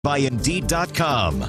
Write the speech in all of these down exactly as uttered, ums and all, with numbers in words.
by Indeed dot com.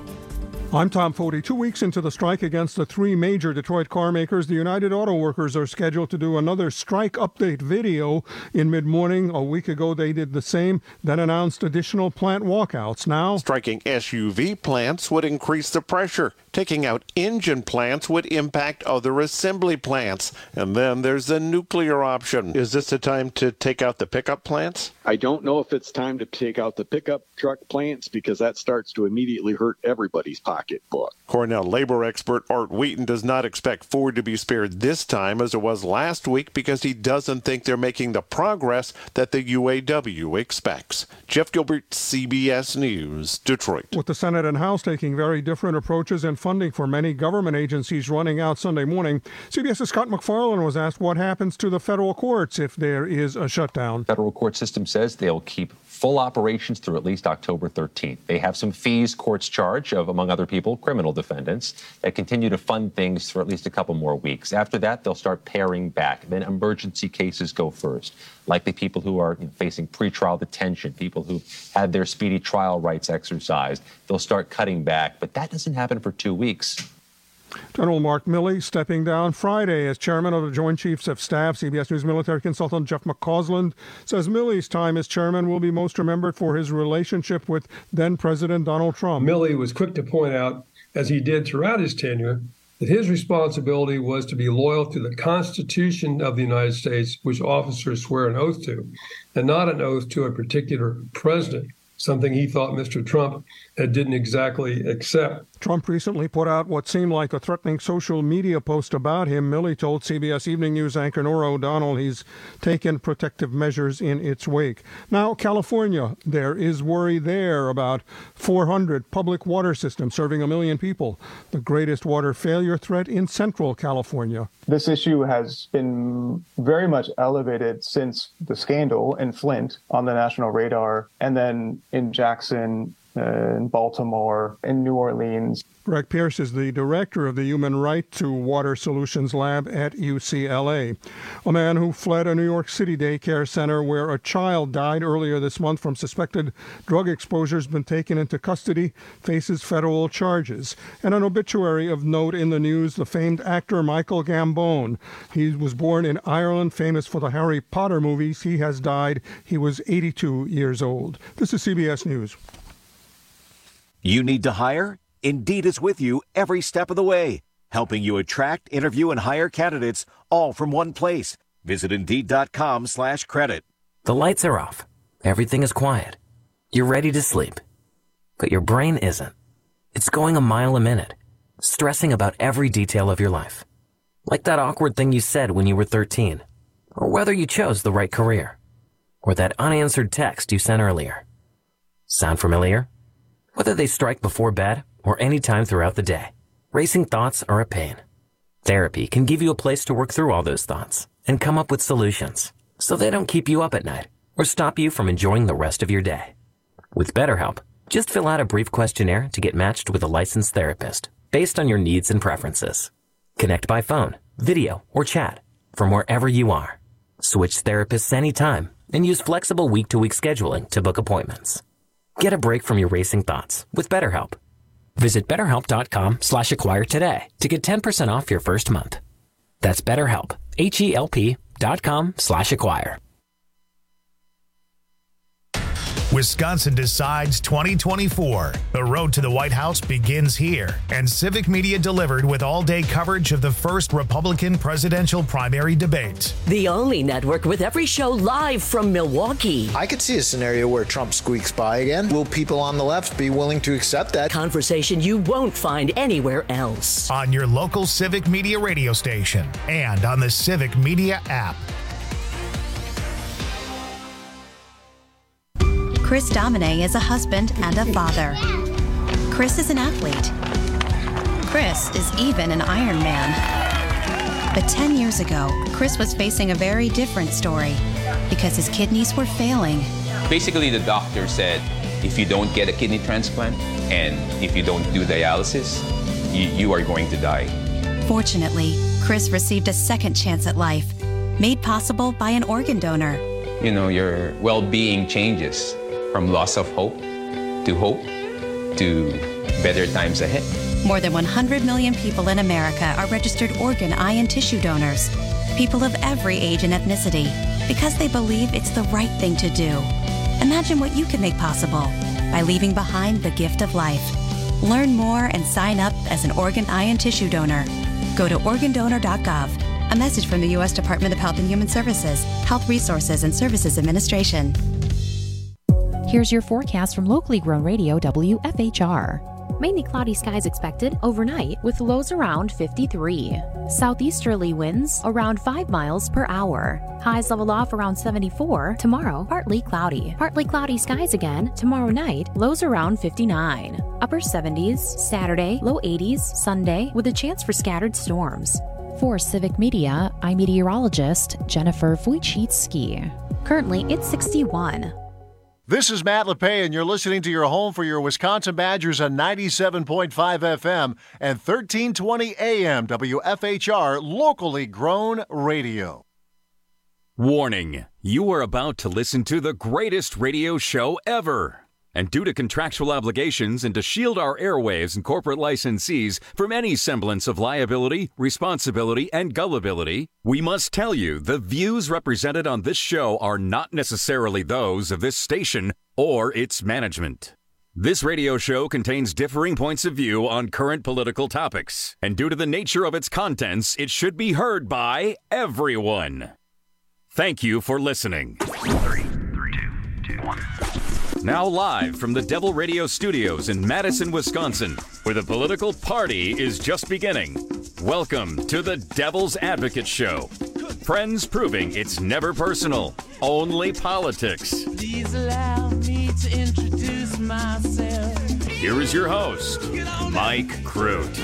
I'm Tom Foti. Two weeks into the strike against the three major Detroit car makers, the United Auto Workers are scheduled to do another strike update video in mid-morning. A week ago, they did the same, then announced additional plant walkouts. Now, striking S U V plants would increase the pressure. Taking out engine plants would impact other assembly plants. And then there's the nuclear option. Is this the time to take out the pickup plants? I don't know if it's time to take out the pickup truck plants because that starts to immediately hurt everybody's pocketbook. Cornell labor expert Art Wheaton does not expect Ford to be spared this time as it was last week because he doesn't think they're making the progress that the U A W expects. Jeff Gilbert, C B S News, Detroit. With the Senate and House taking very different approaches and funding for many government agencies running out Sunday morning, CBS's Scott McFarland was asked what happens to the federal courts if there is a shutdown. Federal court system says they'll keep full operations through at least October thirteenth. They have some fees courts charge of, among other people, criminal defendants that continue to fund things for at least a couple more weeks. After that, they'll start paring back. Then emergency cases go first. Likely people who are you know, facing pretrial detention, people who had their speedy trial rights exercised, they'll start cutting back. But that doesn't happen for two weeks. General Mark Milley stepping down Friday as chairman of the Joint Chiefs of Staff. C B S News military consultant Jeff McCausland says Milley's time as chairman will be most remembered for his relationship with then-President Donald Trump. Milley was quick to point out, as he did throughout his tenure, that his responsibility was to be loyal to the Constitution of the United States, which officers swear an oath to, and not an oath to a particular president, something he thought Mister Trump didn't exactly accept. Trump recently put out what seemed like a threatening social media post about him. Milley told C B S Evening News anchor Norah O'Donnell he's taken protective measures in its wake. Now, California, there is worry there about four hundred public water systems serving a million people, the greatest water failure threat in central California. This issue has been very much elevated since the scandal in Flint on the national radar, and then in Jackson, uh, in Baltimore, in New Orleans. Greg Pierce is the director of the Human Right to Water Solutions Lab at U C L A. A man who fled a New York City daycare center where a child died earlier this month from suspected drug exposure has been taken into custody, faces federal charges. And an obituary of note in the news, the famed actor Michael Gambon. He was born in Ireland, famous for the Harry Potter movies. He has died. He was eighty-two years old. This is C B S News. You need to hire? Indeed is with you every step of the way, helping you attract, interview, and hire candidates all from one place. Visit Indeed.com slash credit. The lights are off. Everything is quiet. You're ready to sleep. But your brain isn't. It's going a mile a minute, stressing about every detail of your life. Like that awkward thing you said when you were thirteen, or whether you chose the right career, or that unanswered text you sent earlier. Sound familiar? Whether they strike before bed or any time throughout the day, racing thoughts are a pain. Therapy can give you a place to work through all those thoughts and come up with solutions so they don't keep you up at night or stop you from enjoying the rest of your day. With BetterHelp, just fill out a brief questionnaire to get matched with a licensed therapist based on your needs and preferences. Connect by phone, video, or chat from wherever you are. Switch therapists anytime and use flexible week-to-week scheduling to book appointments. Get a break from your racing thoughts with BetterHelp. Visit BetterHelp.com slash acquire today to get ten percent off your first month. That's BetterHelp, H-E-L-P dot com slash acquire. Wisconsin Decides twenty twenty-four. The road to the White House begins here, and Civic Media delivered with all-day coverage of the first Republican presidential primary debate. The only network with every show live from Milwaukee. I could see a scenario where Trump squeaks by again. Will people on the left be willing to accept that? Conversation you won't find anywhere else. On your local Civic Media radio station and on the Civic Media app. Chris Domine is a husband and a father. Chris is an athlete. Chris is even an Iron Man. But ten years ago, Chris was facing a very different story because his kidneys were failing. Basically, the doctor said, if you don't get a kidney transplant and if you don't do dialysis, you, you are going to die. Fortunately, Chris received a second chance at life, made possible by an organ donor. You know, your well-being changes from loss of hope to hope, to better times ahead. More than one hundred million people in America are registered organ, eye, and tissue donors. People of every age and ethnicity, because they believe it's the right thing to do. Imagine what you can make possible by leaving behind the gift of life. Learn more and sign up as an organ, eye, and tissue donor. Go to organ donor dot gov. A message from the U S Department of Health and Human Services, Health Resources and Services Administration. Here's your forecast from locally grown radio W F H R. Mainly cloudy skies expected overnight with lows around fifty-three. Southeasterly winds around five miles per hour. Highs level off around seventy-four. Tomorrow, partly cloudy. Partly cloudy skies again. Tomorrow night, lows around fifty-nine. Upper seventies. Saturday, low eighties. Sunday, with a chance for scattered storms. For Civic Media, I'm meteorologist Jennifer Wojcicki. Currently, it's sixty-one. This is Matt LePay, and you're listening to your home for your Wisconsin Badgers on ninety-seven point five F M and thirteen twenty A M W F H R, locally grown radio. Warning, you are about to listen to the greatest radio show ever. And due to contractual obligations and to shield our airwaves and corporate licensees from any semblance of liability, responsibility, and gullibility, we must tell you the views represented on this show are not necessarily those of this station or its management. This radio show contains differing points of view on current political topics, and due to the nature of its contents, it should be heard by everyone. Thank you for listening. Three, three, two, two, one. Now live from the Devil Radio Studios in Madison, Wisconsin, where the political party is just beginning. Welcome to the Devil's Advocate Show. Friends proving it's never personal, only politics. Please allow me to introduce myself. Here is your host, Mike Crute.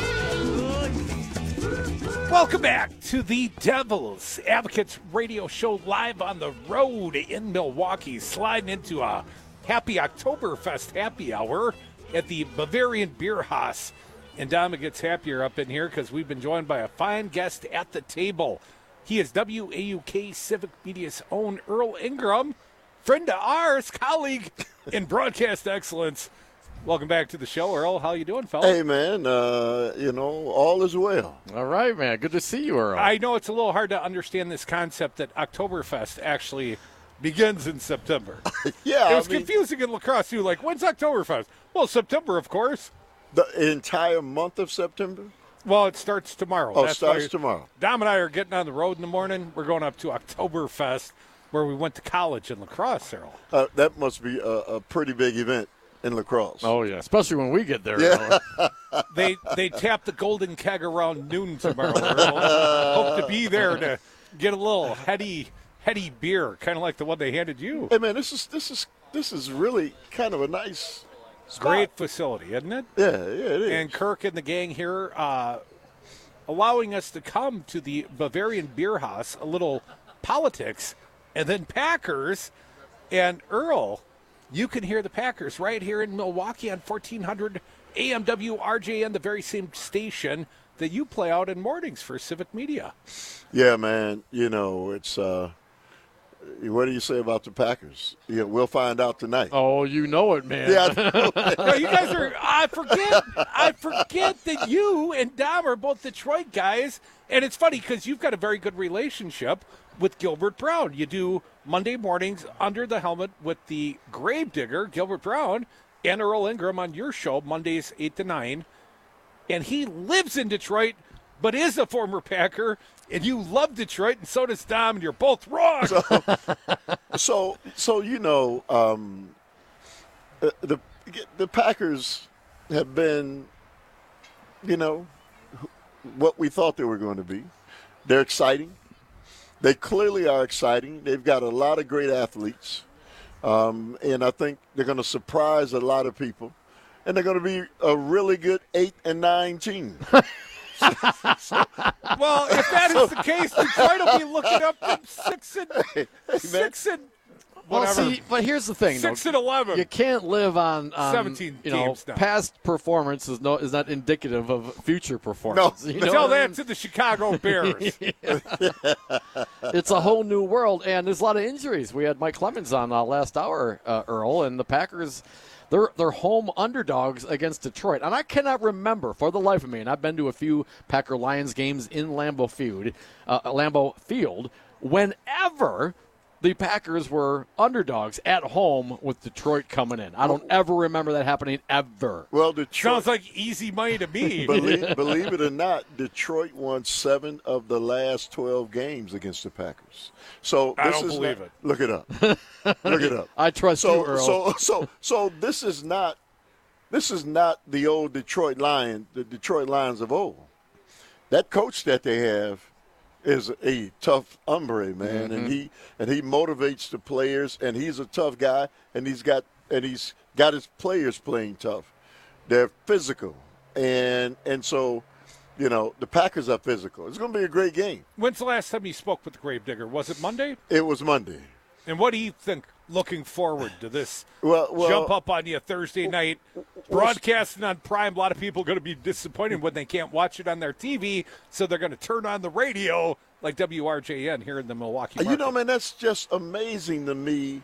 Welcome back to the Devil's Advocates Radio Show, live on the road in Milwaukee, sliding into a happy Oktoberfest happy hour at the Bavarian Beer Haus. And Dom gets happier up in here because we've been joined by a fine guest at the table. He is W A U K Civic Media's own Earl Ingram, friend of ours, colleague in broadcast excellence. Welcome back to the show, Earl. How you doing, fella? Hey, man. Uh, you know, all is well. All right, man. Good to see you, Earl. I know it's a little hard to understand this concept that Oktoberfest actually begins in September. Yeah, it was I mean, confusing in lacrosse too. Like, when's Oktoberfest? Well, September, of course. The entire month of September? Well, it starts tomorrow. Oh, That's it starts why tomorrow. Dom and I are getting on the road in the morning. We're going up to Oktoberfest, where we went to college in lacrosse, Earl. Uh, that must be a, a pretty big event in lacrosse. Oh, yeah, especially when we get there. Yeah. they they tap the golden keg around noon tomorrow, Earl. Hope to be there to get a little heady heady beer, kind of like the one they handed you. Hey, man, this is this is this is really kind of a nice spot. Great facility, isn't it? Yeah, yeah, it is. And Kirk and the gang here uh, allowing us to come to the Bavarian Beer Haus, a little politics, and then Packers. And Earl, you can hear the Packers right here in Milwaukee on fourteen hundred A M W R J N, the very same station that you play out in mornings for Civic Media. Yeah, man. You know, it's uh, what do you say about the Packers? Yeah, we'll find out tonight. Oh, you know it, man. Yeah, I know it. No, you guys are. I forget. I forget that you and Dom are both Detroit guys, and it's funny because you've got a very good relationship with Gilbert Brown. You do Monday mornings under the helmet with the Gravedigger, Gilbert Brown, and Earl Ingram on your show Mondays eight to nine. And he lives in Detroit, but is a former Packer. And you love Detroit, and so does Dom, and you're both wrong. So, so, so you know, um, the the Packers have been, you know, what we thought they were going to be. They're exciting. They clearly are exciting. They've got a lot of great athletes, um, and I think they're going to surprise a lot of people. And they're going to be a really good eight and nine team. so, well, if that is the case, Detroit will be looking up from six and hey, hey, six and well, whatever. see, but here's the thing: six though, and eleven. You can't live on, on seventeen you know, games now. Past performance is no is not indicative of future performance. No, you but know tell that I mean? to the Chicago Bears. It's a whole new world, and there's a lot of injuries. We had Mike Clemens on uh, last hour, uh, Earl, and the Packers. They're they're home underdogs against Detroit, and I cannot remember for the life of me. And I've been to a few Packer Lions games in Lambeau Field, uh, Lambeau Field. Whenever the Packers were underdogs at home with Detroit coming in, I don't ever remember that happening ever. Well, Detroit sounds like easy money to me. believe, believe it or not, Detroit won seven of the last twelve games against the Packers. So this I don't is believe not, it. Look it up. Look it up. I trust so, you, Earl. So, so, so this is not this is not the old Detroit Lion, the Detroit Lions of old. That coach that they have is a tough hombre, man, mm-hmm. and he and he motivates the players, and he's a tough guy, and he's got and he's got his players playing tough. They're physical, and and so, you know, the Packers are physical. It's going to be a great game. When's the last time you spoke with the Gravedigger? Was it Monday? It was Monday. And what do you think looking forward to this well, well, jump up on you Thursday night, broadcasting on Prime? A lot of people are going to be disappointed when they can't watch it on their T V, so they're going to turn on the radio like W R J N here in the Milwaukee market. You know, man, that's just amazing to me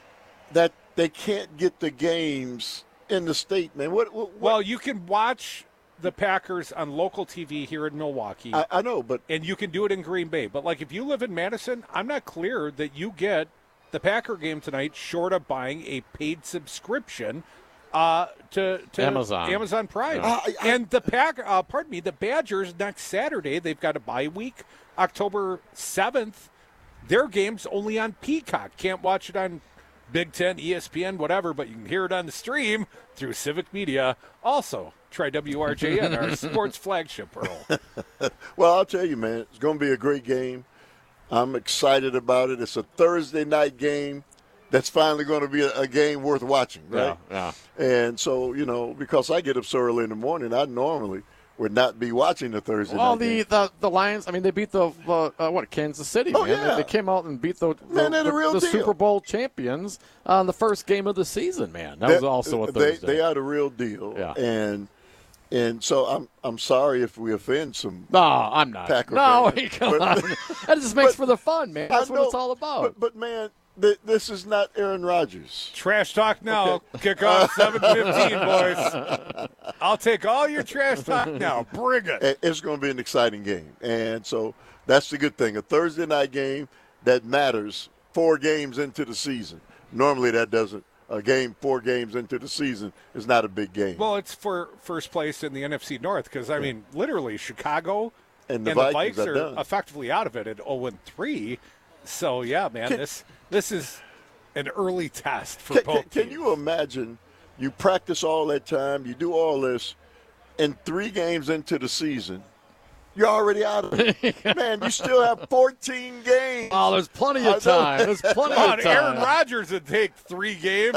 that they can't get the games in the state, man. What, what, what? Well, you can watch the Packers on local T V here in Milwaukee. I, I know, but and you can do it in Green Bay. But like if you live in Madison, I'm not clear that you get the Packer game tonight short of buying a paid subscription uh, to, to Amazon. Amazon Prime. Yeah. I, I, and the Pack, uh, pardon me, the Badgers next Saturday, they've got a bye week, October seventh. Their game's only on Peacock. Can't watch it on Big Ten, E S P N, whatever, but you can hear it on the stream through Civic Media. Also, try W R J N, our sports flagship, Earl. Well, I'll tell you, man, it's going to be a great game. I'm excited about it. It's a Thursday night game that's finally going to be a, a game worth watching, right? Yeah, yeah. And so, you know, because I get up so early in the morning, I normally would not be watching the Thursday well, night the, game. the the Lions, I mean, they beat the, uh, uh, what, Kansas City, oh, man. Yeah. They, they came out and beat the, the, man, the, the, real the deal. Super Bowl champions on the first game of the season, man. That they, was also a Thursday. They, they are the real deal. Yeah. And and so I'm I'm sorry if we offend some No, I'm not. Packer no, fans. come But- on. That just makes but- for the fun, man. That's I what know, it's all about. But, but man, th- this is not Aaron Rodgers. Trash talk now. Okay. Kickoff seven fifteen, boys. I'll take all your trash talk now. Bring it. It- It's going to be an exciting game. And so that's the good thing. A Thursday night game that matters four games into the season. Normally that doesn't. A game four games into the season is not a big game. Well, it's for first place in the N F C North because, I mean, literally Chicago and the and the Vikings Vikes are are done. effectively out of it at oh and three. So, yeah, man, Can- this this is an early test for Can, both can, can teams. you imagine you practice all that time, you do all this, and three games into the season, you're already out of it. Man, you still have fourteen games. Oh, there's plenty I of know. time. There's plenty Come of on, time. Aaron Rodgers would take three games.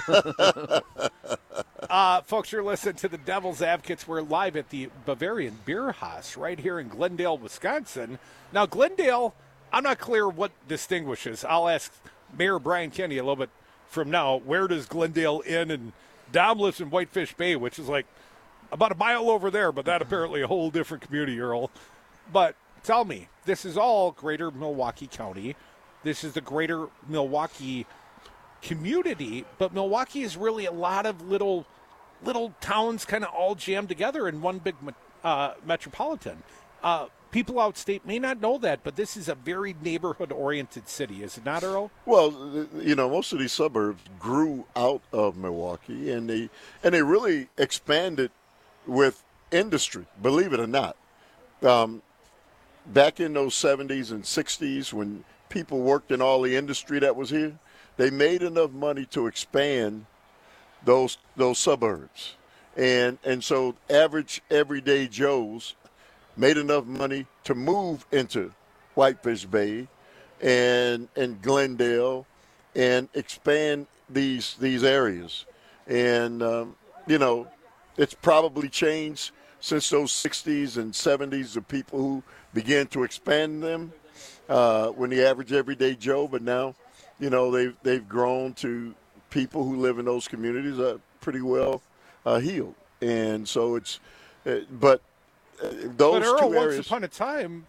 uh, folks, you're listening to the Devil's Advocates. We're live at the Bavarian Beer House right here in Glendale, Wisconsin. Now, Glendale, I'm not clear what distinguishes. I'll ask Mayor Brian Kenny a little bit from now. Where does Glendale end? And Dom lives in Whitefish Bay, which is like about a mile over there, but that apparently a whole different community, Earl. But tell me, this is all greater Milwaukee County. This is the greater Milwaukee community, but Milwaukee is really a lot of little little towns kind of all jammed together in one big uh, metropolitan. Uh, people outstate may not know that, but this is a very neighborhood-oriented city, is it not, Earl? Well, you know, most of these suburbs grew out of Milwaukee, and they and they really expanded with industry, believe it or not. Um, back in those seventies and sixties when people worked in all the industry that was here, they made enough money to expand those those suburbs. And and so average everyday Joes made enough money to move into Whitefish Bay and and Glendale and expand these these areas. And um, you know, it's probably changed since those sixties and seventies of people who began to expand them uh, when the average everyday Joe. But now, you know, they've, they've grown to people who live in those communities are pretty well uh, healed. And so it's uh, – but uh, those But Earl, two once areas – upon a time,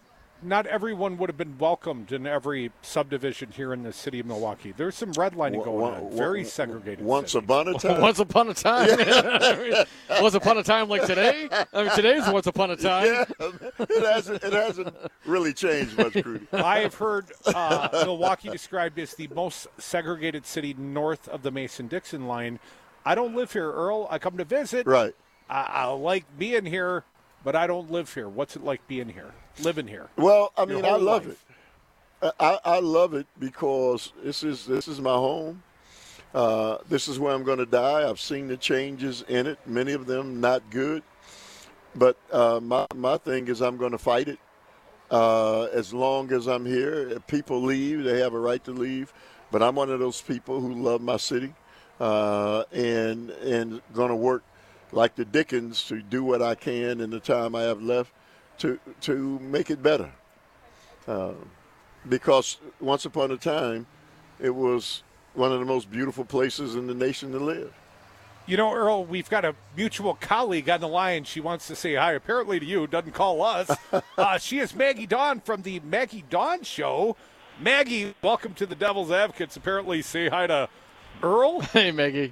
not everyone would have been welcomed in every subdivision here in the city of Milwaukee. There's some redlining going One- on. one- Very segregated. Once city. upon a time. Once upon a time. Once upon a time like today? I mean, today's once upon a time. Yeah, it hasn't, it hasn't really changed much, Crudy. I have heard uh, Milwaukee described as the most segregated city north of the Mason-Dixon line. I don't live here, Earl. I come to visit. Right. I, I like being here, but I don't live here. What's it like being here, living here? Well, I Your mean, I whole love life. it. I, I love it because this is this is my home. Uh, this is where I'm going to die. I've seen the changes in it, many of them not good. But uh, my, my thing is I'm going to fight it. Uh, as long as I'm here, if people leave, they have a right to leave. But I'm one of those people who love my city uh, and and going to work like the Dickens to do what I can in the time I have left to to make it better. Uh, because once upon a time, it was one of the most beautiful places in the nation to live. You know, Earl, we've got a mutual colleague on the line. She wants to say hi, apparently to you, doesn't call us. uh, she is Maggie Dawn from the Maggie Dawn Show. Maggie, welcome to the Devil's Advocates. Apparently say hi to Earl. Hey, Maggie.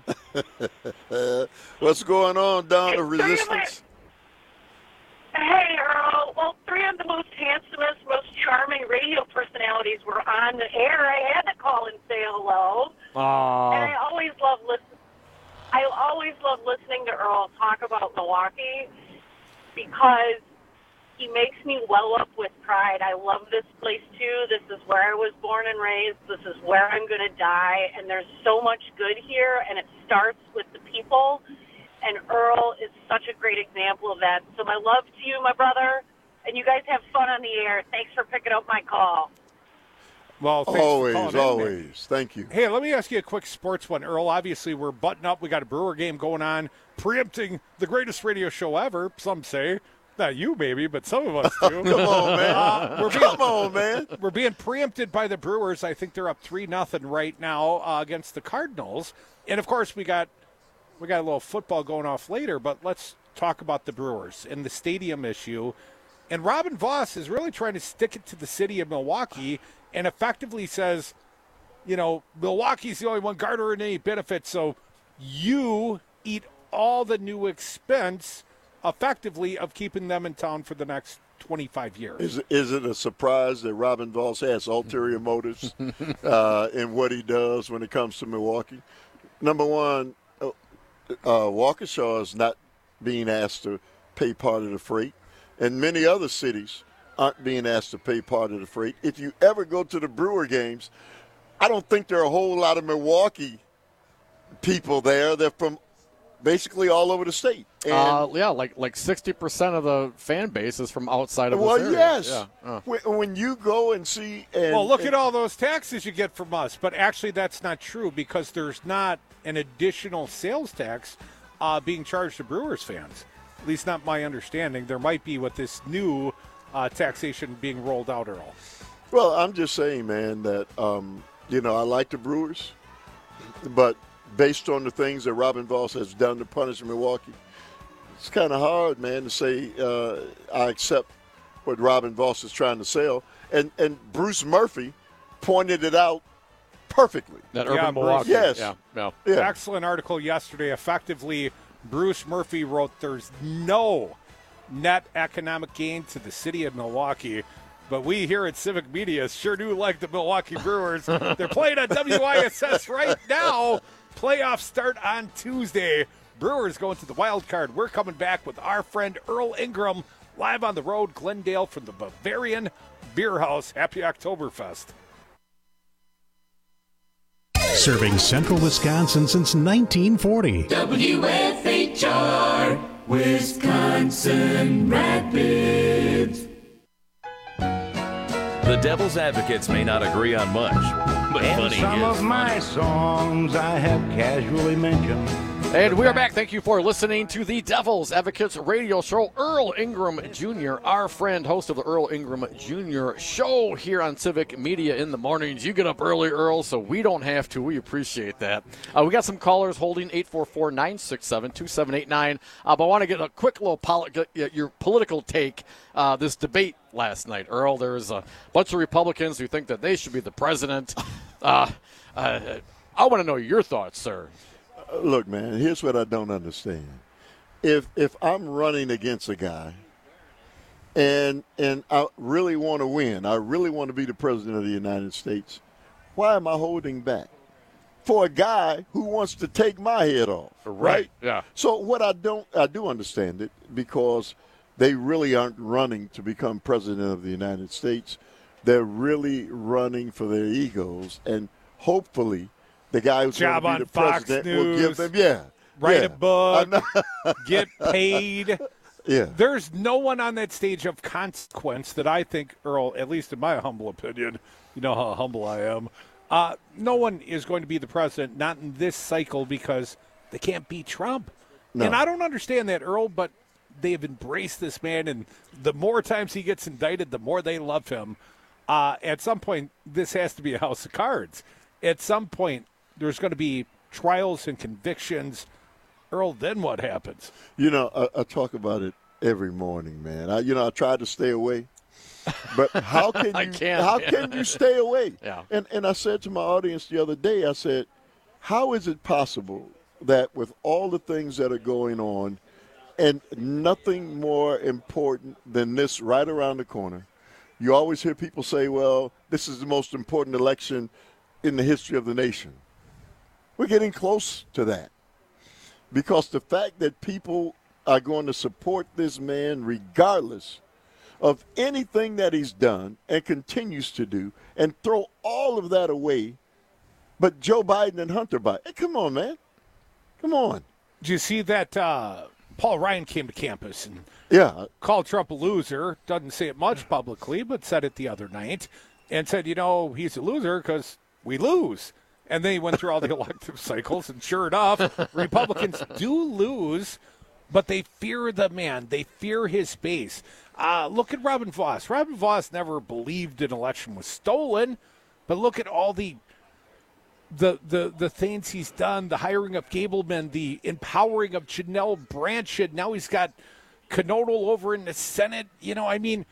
What's going on, Dawn of Resistance? Hey, Earl. Well, three of the most handsomest, most charming radio personalities were on the air. I had to call and say hello. Aww. And I always love listening. I always love listening to Earl talk about Milwaukee because he makes me well up with pride. I love this place, too. This is where I was born and raised. This is where I'm going to die. And there's so much good here, and it starts with the people. And Earl is such a great example of that. So my love to you, my brother, and you guys have fun on the air. Thanks for picking up my call. Well, thanks Always, for calling in, always. man. Thank you. Hey, let me ask you a quick sports one, Earl. Obviously, we're buttoned up. We got a Brewer game going on, preempting the greatest radio show ever, some say. Not you, maybe, but some of us do. Come on, man. Uh, we're being, Come on, man. We're being preempted by the Brewers. I think they're up three nothing right now uh, against the Cardinals. And, of course, we got we got a little football going off later, but let's talk about the Brewers and the stadium issue. And Robin Voss is really trying to stick it to the city of Milwaukee and effectively says, you know, Milwaukee's the only one garnering any benefits, so you eat all the new expense effectively of keeping them in town for the next twenty-five years. Is, is it a surprise that Robin Voss has ulterior motives uh, in what he does when it comes to Milwaukee? Number one, uh, uh, Waukesha is not being asked to pay part of the freight, and many other cities aren't being asked to pay part of the freight. If you ever go to the Brewer games, I don't think there are a whole lot of Milwaukee people there. They're from basically all over the state. And uh, yeah, like like sixty percent of the fan base is from outside of well, this area. yes. Yeah. Uh. When, when you go and see, and, well, look and, at all those taxes you get from us. But actually, that's not true because there's not an additional sales tax uh, being charged to Brewers fans. At least not my understanding. There might be with this new uh, taxation being rolled out, Earl. Well, I'm just saying, man, that, um, you know, I like the Brewers, but based on the things that Robin Voss has done to punish Milwaukee, it's kind of hard, man, to say uh, I accept what Robin Voss is trying to sell. And and Bruce Murphy pointed it out perfectly. That urban yeah, Milwaukee. Yes. Yeah, yeah. Yeah. Excellent article yesterday. Effectively, Bruce Murphy wrote there's no net economic gain to the city of Milwaukee. But we here at Civic Media sure do like the Milwaukee Brewers. They're playing on W I S S right now. Playoffs start on Tuesday. Brewers going to the wild card. We're coming back with our friend Earl Ingram live on the road, Glendale from the Bavarian Beer House. Happy Oktoberfest. Serving central Wisconsin since nineteen forty. W F H R, Wisconsin Rapids. The Devil's Advocates may not agree on much, but In funny some is of my funny. songs I have casually mentioned And we are back. Thank you for listening to the Devil's Advocates Radio Show. Earl Ingram Junior, our friend, host of the Earl Ingram Junior Show here on Civic Media in the mornings. You get up early, Earl, so we don't have to. We appreciate that. Uh, we got some callers holding eight four four, nine six seven, two seven eight nine. Uh, but I want to get a quick little poli- get your political take. Uh, this debate last night, Earl. There's a bunch of Republicans who think that they should be the president. Uh, uh, I want to know your thoughts, sir. Look, man, here's what I don't understand. If if I'm running against a guy and and I really want to win, I really want to be the president of the United States, why am I holding back? For a guy who wants to take my head off, right? Right, yeah. So what I don't, I do understand it because they really aren't running to become president of the United States. They're really running for their egos, and hopefully the guy who's Job going to be on the Fox president News, will give them, yeah, write yeah. a book, get paid. Yeah. There's no one on that stage of consequence that I think, Earl, at least in my humble opinion, you know how humble I am, uh, no one is going to be the president, not in this cycle, because they can't beat Trump. No. And I don't understand that, Earl, but they have embraced this man, and the more times he gets indicted, the more they love him. Uh, at some point, this has to be a house of cards. At some point, there's going to be trials and convictions. Earl, then what happens? You know, I, I talk about it every morning, man. I, you know, I try to stay away, but how can you? I can't, how yeah. can you stay away? Yeah. And and I said to my audience the other day, I said, how is it possible that with all the things that are going on, and nothing more important than this right around the corner, you always hear people say, "Well, this is the most important election in the history of the nation." We're getting close to that because the fact that people are going to support this man regardless of anything that he's done and continues to do and throw all of that away, but Joe Biden and Hunter Biden. Hey, come on, man. Come on. Did you see that uh, Paul Ryan came to campus and yeah. called Trump a loser? Doesn't say it much publicly, but said it the other night and said, you know, he's a loser because we lose. And then he went through all the elective cycles, and sure enough, Republicans do lose, but they fear the man. They fear his base. Uh, look at Robin Vos. Robin Vos never believed an election was stolen, but look at all the the the, the things he's done, the hiring of Gableman, the empowering of Janelle Branch. Now he's got Knodel over in the Senate. You know, I mean,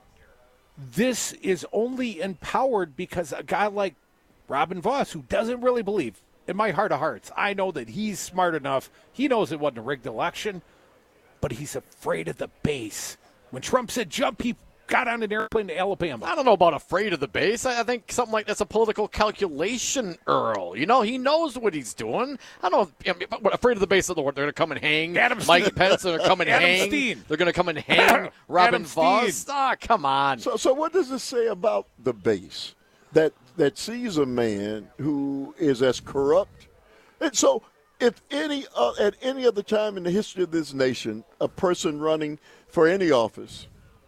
this is only empowered because a guy like Robin Vos, who doesn't really believe, in my heart of hearts, I know that he's smart enough. He knows it wasn't a rigged election, but he's afraid of the base. When Trump said jump, he got on an airplane to Alabama. I don't know about afraid of the base. I, I think something like that's a political calculation, Earl. You know, he knows what he's doing. I don't know. I mean, what, afraid of the base of the word. They're going to come and hang Adam Mike Steen. Pence. They're going to come and Adam hang. Steen. They're going to come and hang Robin Adam Vos. Steen. Ah, come on. So, so what does it say about the base that that sees a man who is as corrupt? And so, if any uh, at any other time in the history of this nation, a person running for any office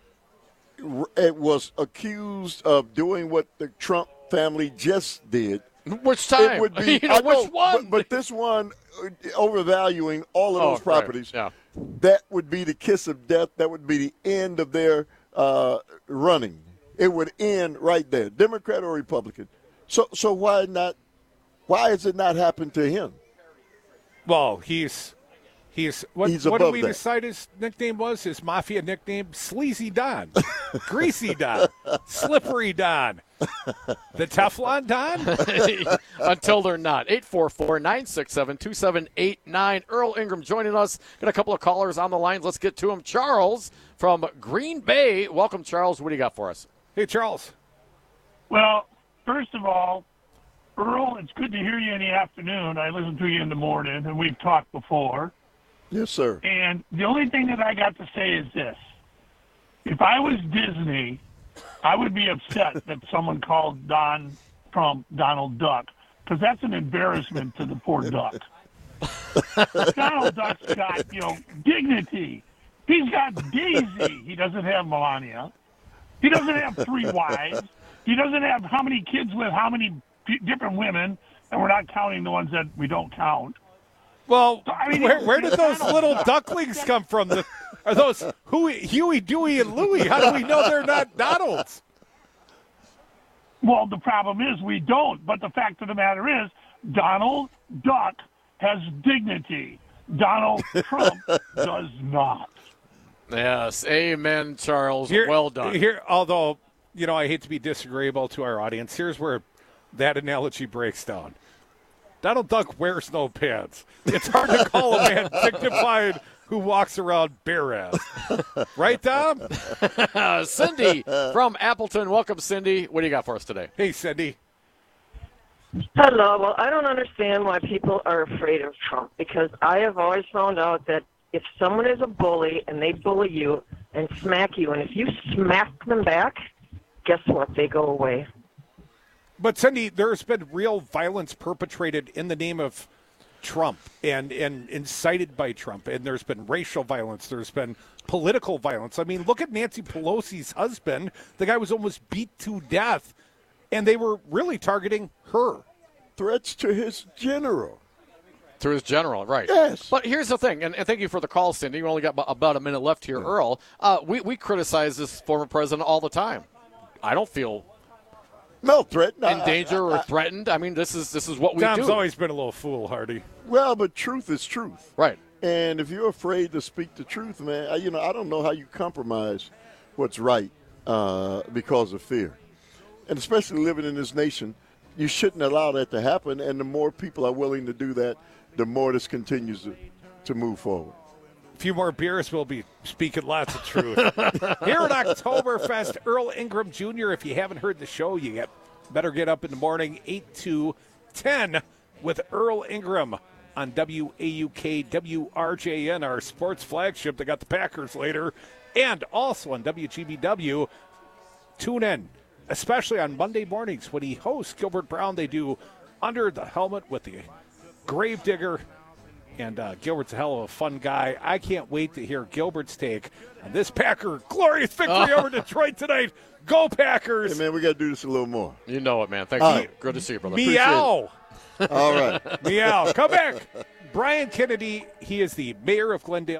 it was accused of doing what the Trump family just did. Which time? It would be, you know, I know, which one? But, but this one, uh, overvaluing all of Oh, those properties, right, that would be the kiss of death. That would be the end of their uh, running. It would end right there, Democrat or Republican. So, so why not? Why has it not happened to him? Well, he's he's what, He's what did above we that. decide his nickname was? His mafia nickname? Sleazy Don, Greasy Don, Slippery Don, the Teflon Don. Until they're not. eight four four, nine six seven, two seven eight nine. Earl Ingram joining us. Got a couple of callers on the lines. Let's get to him. Charles from Green Bay. Welcome, Charles. What do you got for us? Hey, Charles. Well, first of all, Earl, it's good to hear you in the afternoon. I listen to you in the morning, and we've talked before. Yes, sir. And the only thing that I got to say is this. If I was Disney, I would be upset that someone called Don Trump Donald Duck, because that's an embarrassment to the poor duck. Donald Duck's got, you know, dignity. He's got Daisy. He doesn't have Melania. He doesn't have three wives. He doesn't have how many kids with how many p- different women, and we're not counting the ones that we don't count. Well, I mean, where, where did those little ducklings come from? The, are those Huey, Huey, Dewey, and Louie? How do we know they're not Donalds? Well, the problem is we don't. But the fact of the matter is, Donald Duck has dignity. Donald Trump does not. Yes, amen, Charles. Here, well done. Here, although, you know, I hate to be disagreeable to our audience, here's where that analogy breaks down. Donald Duck wears no pants. It's hard to call a man dignified who walks around bare-ass. Right, Tom? Cindy from Appleton. Welcome, Cindy. What do you got for us today? Hey, Cindy. Hello. Well, I don't understand why people are afraid of Trump, because I have always found out that if someone is a bully and they bully you and smack you, and if you smack them back, guess what? They go away. But, Cindy, there's been real violence perpetrated in the name of Trump and, and incited by Trump, and there's been racial violence. There's been political violence. I mean, look at Nancy Pelosi's husband. The guy was almost beat to death, and they were really targeting her. Threats to his general. To his general, right. Yes. But here's the thing, and, and thank you for the call, Cindy. We only got about a minute left here, yeah. Earl. Uh, we, we criticize this former president all the time. I don't feel no threatened, in danger or threatened. I mean, this is this is what we Tom's do. Tom's always been a little foolhardy. Well, but truth is truth. Right. And if you're afraid to speak the truth, man, I, you know, I don't know how you compromise what's right uh, because of fear. And especially living in this nation, you shouldn't allow that to happen. And the more people are willing to do that, the more this continues to, to move forward. A few more beers, we'll be speaking lots of truth. Here at Oktoberfest, Earl Ingram Junior If you haven't heard the show, you get, better get up in the morning, eight to ten with Earl Ingram on W A U K W R J N, our sports flagship. They got the Packers later. And also on W G B W, tune in, especially on Monday mornings when he hosts Gilbert Brown. They do Under the Helmet with the Gravedigger. And uh, Gilbert's a hell of a fun guy. I can't wait to hear Gilbert's take on this Packer glorious victory oh. over Detroit tonight. Go Packers! Hey, man, we got to do this a little more. You know it, man. Thanks. Uh, Good to see you, brother. Meow! All right. Meow. Come back. Brian Kennedy, he is the mayor of Glendale.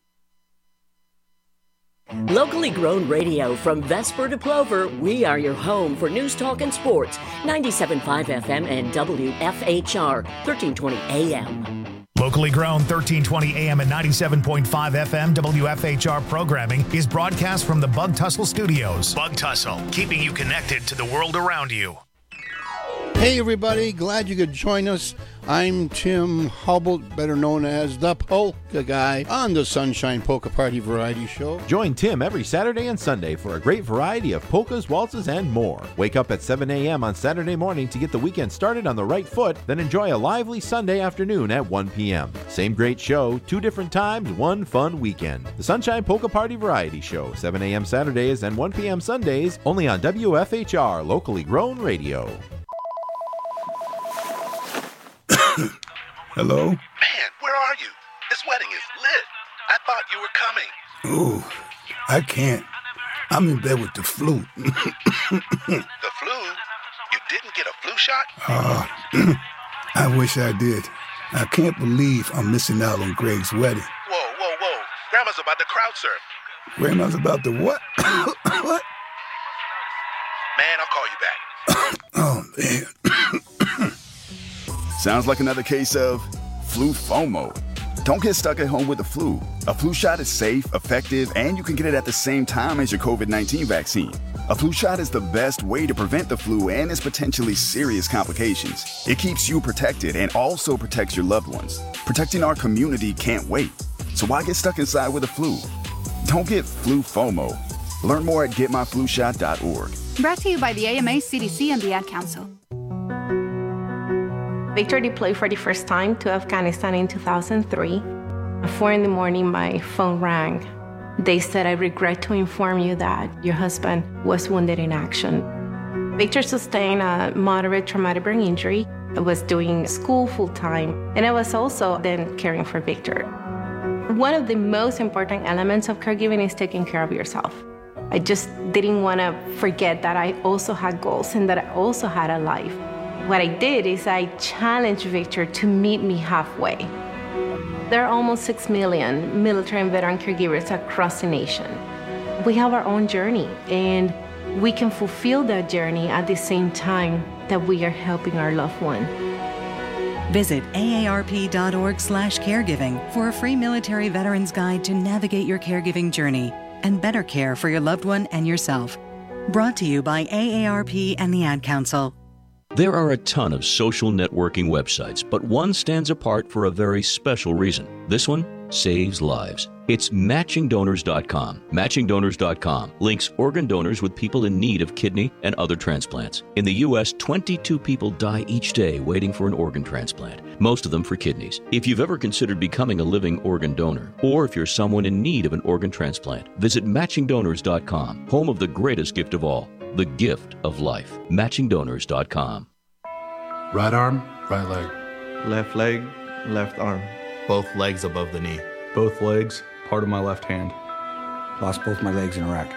Locally grown radio from Vesper to Plover, we are your home for news, talk, and sports. ninety-seven point five F M and W F H R, thirteen twenty A M. Locally grown thirteen twenty A M and ninety-seven point five F M W F H R programming is broadcast from the Bug Tussle Studios. Bug Tussle, keeping you connected to the world around you. Hey everybody, glad you could join us. I'm Tim Hubble, better known as the Polka Guy, on the Sunshine Polka Party Variety Show. Join Tim every Saturday and Sunday for a great variety of polkas, waltzes, and more. Wake up at seven A M on Saturday morning to get the weekend started on the right foot, then enjoy a lively Sunday afternoon at one P M Same great show, two different times, one fun weekend. The Sunshine Polka Party Variety Show, seven A M Saturdays and one P M Sundays, only on W F H R, locally grown radio. Hello? Man, where are you? This wedding is lit. I thought you were coming. Ooh, I can't. I'm in bed with the flu. The flu? You didn't get a flu shot? Uh, I wish I did. I can't believe I'm missing out on Greg's wedding. Whoa, whoa, whoa. Grandma's about to crowd surf. Grandma's about to what? What? Man, I'll call you back. Oh, man. Sounds like another case of flu FOMO. Don't get stuck at home with the flu. A flu shot is safe, effective, and you can get it at the same time as your covid nineteen vaccine. A flu shot is the best way to prevent the flu and its potentially serious complications. It keeps you protected and also protects your loved ones. Protecting our community can't wait. So why get stuck inside with the flu? Don't get flu FOMO. Learn more at get my flu shot dot org. Brought to you by the A M A, C D C, and the Ad Council. Victor deployed for the first time to Afghanistan in two thousand three. At four in the morning, my phone rang. They said, I regret to inform you that your husband was wounded in action. Victor sustained a moderate traumatic brain injury. I was doing school full-time, and I was also then caring for Victor. One of the most important elements of caregiving is taking care of yourself. I just didn't want to forget that I also had goals and that I also had a life. What I did is I challenged Victor to meet me halfway. There are almost six million military and veteran caregivers across the nation. We have our own journey, and we can fulfill that journey at the same time that we are helping our loved one. Visit A A R P dot org slash caregiving for a free military veterans guide to navigate your caregiving journey and better care for your loved one and yourself. Brought to you by A A R P and the Ad Council. There are a ton of social networking websites, but one stands apart for a very special reason. This one saves lives. It's matching donors dot com. matching donors dot com links organ donors with people in need of kidney and other transplants. In the U S, twenty-two people die each day waiting for an organ transplant, most of them for kidneys. If you've ever considered becoming a living organ donor, or if you're someone in need of an organ transplant, visit matching donors dot com, home of the greatest gift of all, the gift of life. matching donors dot com. Right arm, right leg. Left leg, left arm. Both legs above the knee. Both legs, part of my left hand. Lost both my legs in Iraq.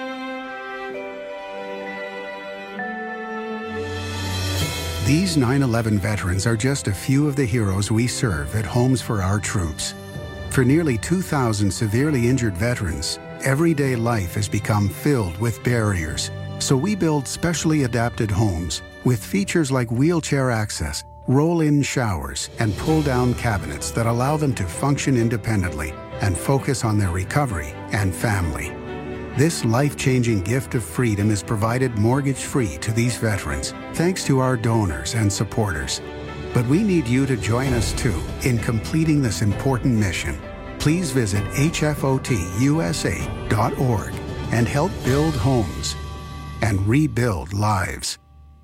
These nine eleven veterans are just a few of the heroes we serve at Homes for Our Troops. For nearly two thousand severely injured veterans, everyday life has become filled with barriers. So we build specially adapted homes with features like wheelchair access, roll-in showers, and pull-down cabinets that allow them to function independently and focus on their recovery and family. This life-changing gift of freedom is provided mortgage-free to these veterans, thanks to our donors and supporters. But we need you to join us too in completing this important mission. Please visit H F O T U S A dot org and help build homes and rebuild lives.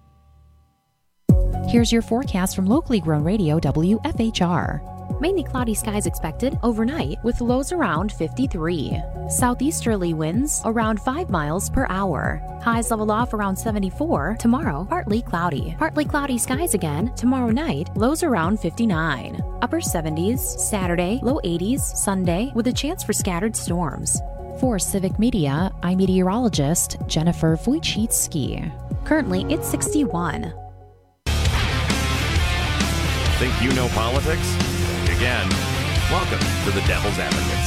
Here's your forecast from locally grown radio W F H R. Mainly cloudy skies expected overnight with lows around fifty-three. Southeasterly winds around five miles per hour. Highs level off around seventy-four. Tomorrow, partly cloudy. Partly cloudy skies again. Tomorrow night, lows around fifty-nine. Upper seventies. Saturday, low eighties. Sunday, with a chance for scattered storms. For Civic Media, I'm meteorologist Jennifer Wojcicki. Currently, it's sixty-one. Think you know politics? Again, welcome to the Devil's Advocates.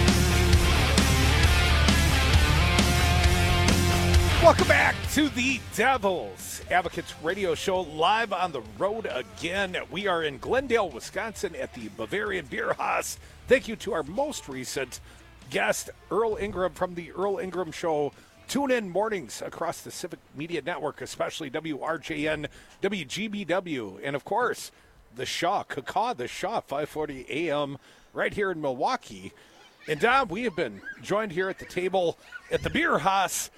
Welcome back to the Devil's Advocates radio show, live on the road again. We are in Glendale, Wisconsin at the Bavarian Beer Haus. Thank you to our most recent guest, Earl Ingram from the Earl Ingram Show. Tune in mornings across the Civic Media Network, especially W R J N, W G B W, and of course, the Shaw, Cacaw, the Shaw, five forty A M, right here in Milwaukee. And Dom, we have been joined here at the table at the Beer Haus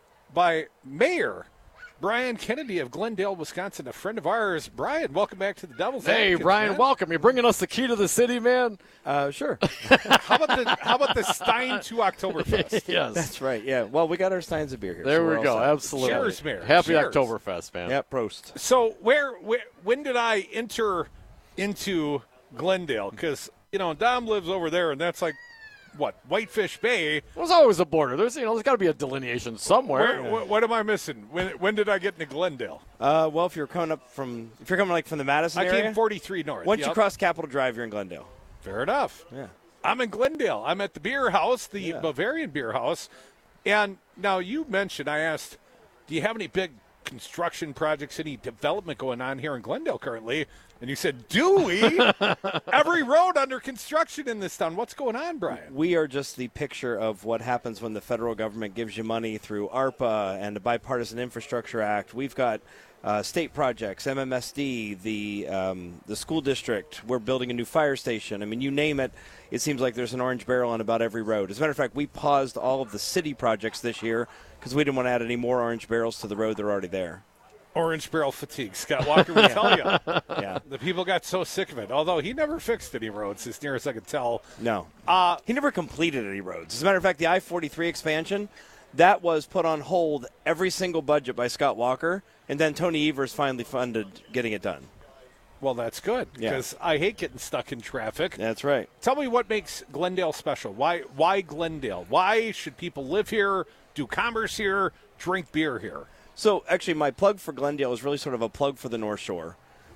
by Mayor Brian Kennedy of Glendale, Wisconsin, a friend of ours. Brian, welcome back to the Devil's Hey, Advocates, Brian, man. welcome. You're bringing us the key to the city, man? Uh, sure. How about the How about the Stein to Oktoberfest? Yes. That's right, yeah. Well, we got our steins of beer here. There so we we're all go, set. absolutely. Cheers, Mayor. Happy Cheers. Oktoberfest, man. Yep, prost. So where, where when did I enter into Glendale? Because, you know, Dom lives over there, and that's like, what, Whitefish Bay? There's always a border. There's, you know, there's got to be a delineation somewhere. Where, what, what am I missing? When when did I get into Glendale? Uh, well, if you're coming up from, if you're coming like from the Madison I area. came forty-three north. Once yep. you cross Capitol Drive, you're in Glendale. Fair enough. Yeah. I'm in Glendale. I'm at the Beer House, the Yeah. Bavarian Beer House. And now you mentioned, I asked, do you have any big construction projects, any development going on here in Glendale currently? And you said, do we? Every road under construction in this town. What's going on, Brian? We are just the picture of what happens when the federal government gives you money through ARPA and the Bipartisan Infrastructure Act. We've got uh, state projects, M M S D, the um, the school district. We're building a new fire station. I mean, you name it, it seems like there's an orange barrel on about every road. As a matter of fact, we paused all of the city projects this year because we didn't want to add any more orange barrels to the road that are already there. Orange barrel fatigue. Scott Walker would tell you. Yeah. The people got so sick of it. Although he never fixed any roads, as near as I could tell. No. Uh, he never completed any roads. As a matter of fact, the I forty-three expansion, that was put on hold every single budget by Scott Walker, and then Tony Evers finally funded getting it done. Well, that's good, Yeah. because I hate getting stuck in traffic. That's right. Tell me what makes Glendale special. Why Why Glendale? Why should people live here, do commerce here, drink beer here? So, actually, my plug for Glendale is really sort of a plug for the North Shore.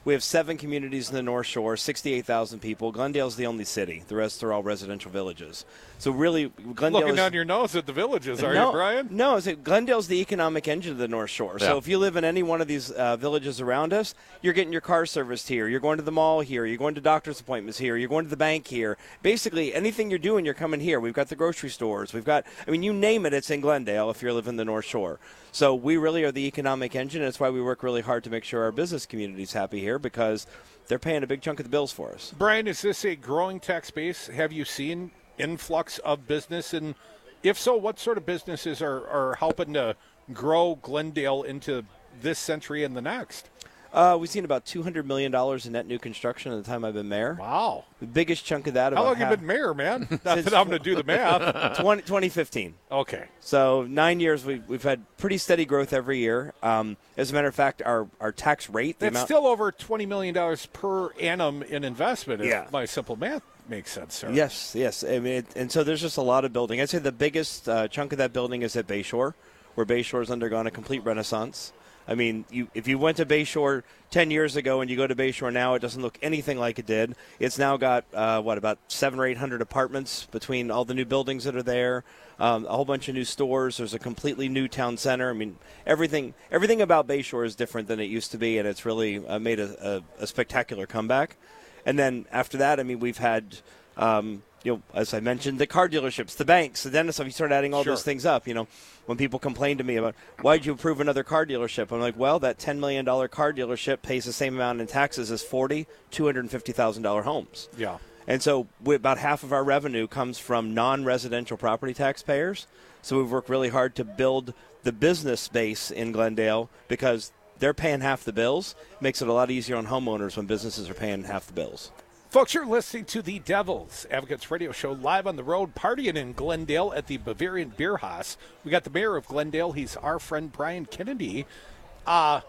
We have seven communities in the North Shore, sixty-eight thousand people. Glendale's the only city. The rest are all residential villages. So really, Glendale Looking is, down your nose at the villages, are no, you, Brian? No, it's, Glendale's the economic engine of the North Shore. Yeah. So if you live in any one of these uh, villages around us, you're getting your car serviced here. You're going to the mall here. You're going to doctor's appointments here. You're going to the bank here. Basically, anything you're doing, you're coming here. We've got the grocery stores. We've got, I mean, you name it, it's in Glendale if you're living in the North Shore. So we really are the economic engine. That's why we work really hard to make sure our business community's happy here, because they're paying a big chunk of the bills for us. Brian, is this a growing tax base? Have you seen influx of business? And if so, what sort of businesses are, are helping to grow Glendale into this century and the next? Uh, we've seen about two hundred million dollars in net new construction in the time I've been mayor. Wow. The biggest chunk of that. How about long have half, you been mayor, man? Not that I'm going to do the math. twenty, twenty fifteen. Okay. So nine years, we've, we've had pretty steady growth every year. Um, as a matter of fact, our, our tax rate. The That's amount, still over twenty million dollars per annum in investment, if Yeah. my simple math makes sense, sir. Yes, yes. I mean, it, and so there's just a lot of building. I'd say the biggest uh, chunk of that building is at Bayshore, where Bayshore's undergone a complete renaissance. I mean, you, if you went to Bayshore ten years ago and you go to Bayshore now, it doesn't look anything like it did. It's now got, uh, what, about seven or eight hundred apartments between all the new buildings that are there, um, a whole bunch of new stores. There's a completely new town center. I mean, everything everything about Bayshore is different than it used to be, and it's really uh, made a, a, a spectacular comeback. And then after that, I mean, we've had, um, you know, as I mentioned, the car dealerships, the banks, the dentists. If you start adding all Sure. those things up, you know, when people complain to me about, why'd you approve another car dealership? I'm like, well, that ten million dollars car dealership pays the same amount in taxes as forty two hundred fifty thousand dollars homes. Yeah. And so we, about half of our revenue comes from non-residential property taxpayers. So we've worked really hard to build the business base in Glendale, because they're paying half the bills. It makes it a lot easier on homeowners when businesses are paying half the bills. Folks, you're listening to the Devil's Advocates Radio Show live on the road, partying in Glendale at the Bavarian Beer Haus. We got the mayor of Glendale. He's our friend Brian Kennedy. Uh,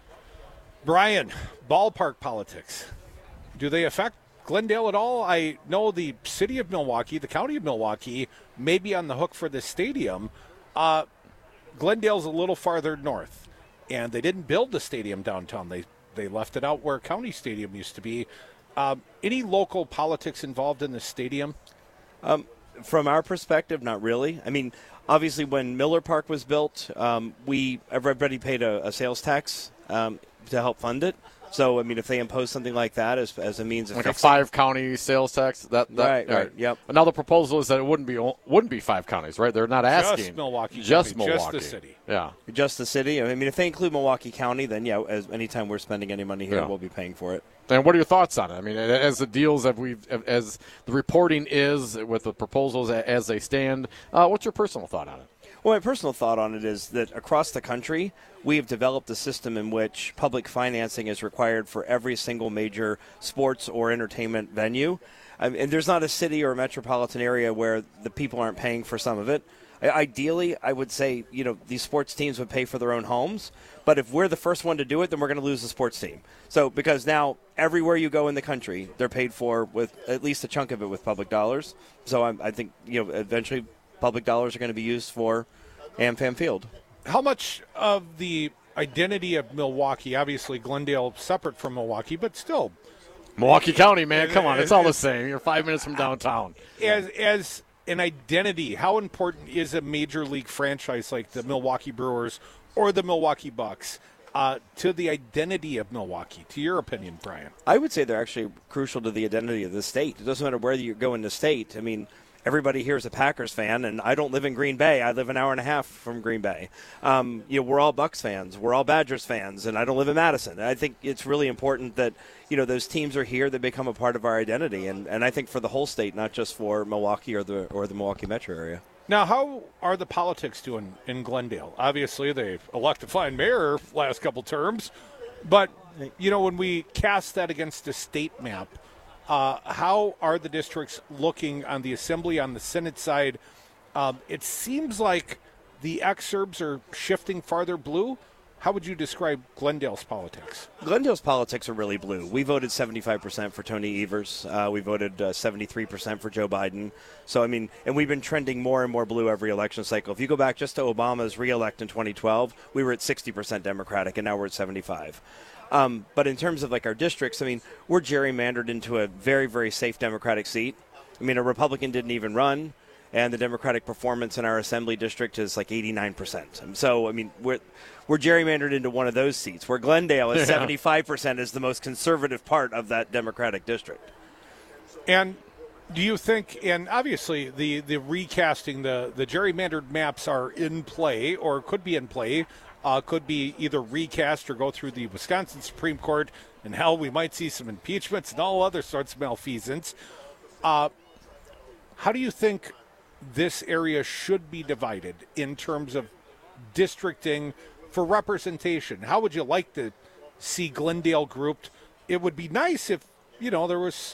Brian, ballpark politics, do they affect Glendale at all? I know the city of Milwaukee, the county of Milwaukee, may be on the hook for this stadium. Uh, Glendale's a little farther north, and they didn't build the stadium downtown. They they left it out where County Stadium used to be. Um, any local politics involved in the stadium? Um, from our perspective, not really. I mean, obviously, when Miller Park was built, um, we everybody paid a, a sales tax um, to help fund it. So, I mean, if they impose something like that as, as a means of like fixing, a five county sales tax, that, that right, right, yep. Another proposal is that it wouldn't be wouldn't be five counties, right? They're not asking Just Milwaukee, just County, Milwaukee, just the city. Yeah, just the city. I mean, if they include Milwaukee County, then yeah, as anytime we're spending any money here, Yeah. we'll be paying for it. And what are your thoughts on it? I mean, as the deals that we've, as the reporting is with the proposals as they stand, uh, what's your personal thought on it? Well, my personal thought on it is that across the country, we have developed a system in which public financing is required for every single major sports or entertainment venue. Um, and there's not a city or a metropolitan area where the people aren't paying for some of it. I, ideally, I would say, you know, these sports teams would pay for their own homes. But if we're the first one to do it, then we're going to lose the sports team. So because now everywhere you go in the country, they're paid for with at least a chunk of it with public dollars. So I, I think, you know, eventually public dollars are going to be used for AmFam Field. How much of the identity of Milwaukee, obviously Glendale separate from Milwaukee, but still Milwaukee County, man, come on, it's all the same. You're five minutes from downtown. As as an identity, how important is a major league franchise like the Milwaukee Brewers or the Milwaukee Bucks uh, to the identity of Milwaukee, to your opinion, Brian? I would say they're actually crucial to the identity of the state. It doesn't matter where you go in the state. I mean, everybody here is a Packers fan, and I don't live in Green Bay. I live an hour and a half from Green Bay. Um, you know, we're all Bucks fans. We're all Badgers fans, and I don't live in Madison. I think it's really important that, you know, those teams are here. They become a part of our identity, and, and I think for the whole state, not just for Milwaukee or the or the Milwaukee metro area. Now, how are the politics doing in Glendale? Obviously, they've elected a fine mayor last couple terms, but, you know, when we cast that against the state map, Uh, how are the districts looking on the Assembly, on the Senate side? Um, it seems like the exurbs are shifting farther blue. How would you describe Glendale's politics? Glendale's politics are really blue. We voted seventy-five percent for Tony Evers. Uh, we voted uh, seventy-three percent for Joe Biden. So, I mean, and we've been trending more and more blue every election cycle. If you go back just to Obama's re-elect in twenty twelve, we were at sixty percent Democratic, and now we're at seventy-five. Um, but in terms of like our districts, I mean, we're gerrymandered into a very, very safe Democratic seat. I mean, a Republican didn't even run, and the Democratic performance in our assembly district is like eighty-nine percent. So, I mean, we're we're gerrymandered into one of those seats, where Glendale is yeah. seventy-five percent is the most conservative part of that Democratic district. And do you think, and obviously the, the recasting, the, the gerrymandered maps are in play or could be in play, uh, could be either recast or go through the Wisconsin Supreme Court, and hell, we might see some impeachments and all other sorts of malfeasance. Uh, how do you think this area should be divided in terms of districting for representation? How would you like to see Glendale grouped? It would be nice if, you know, there was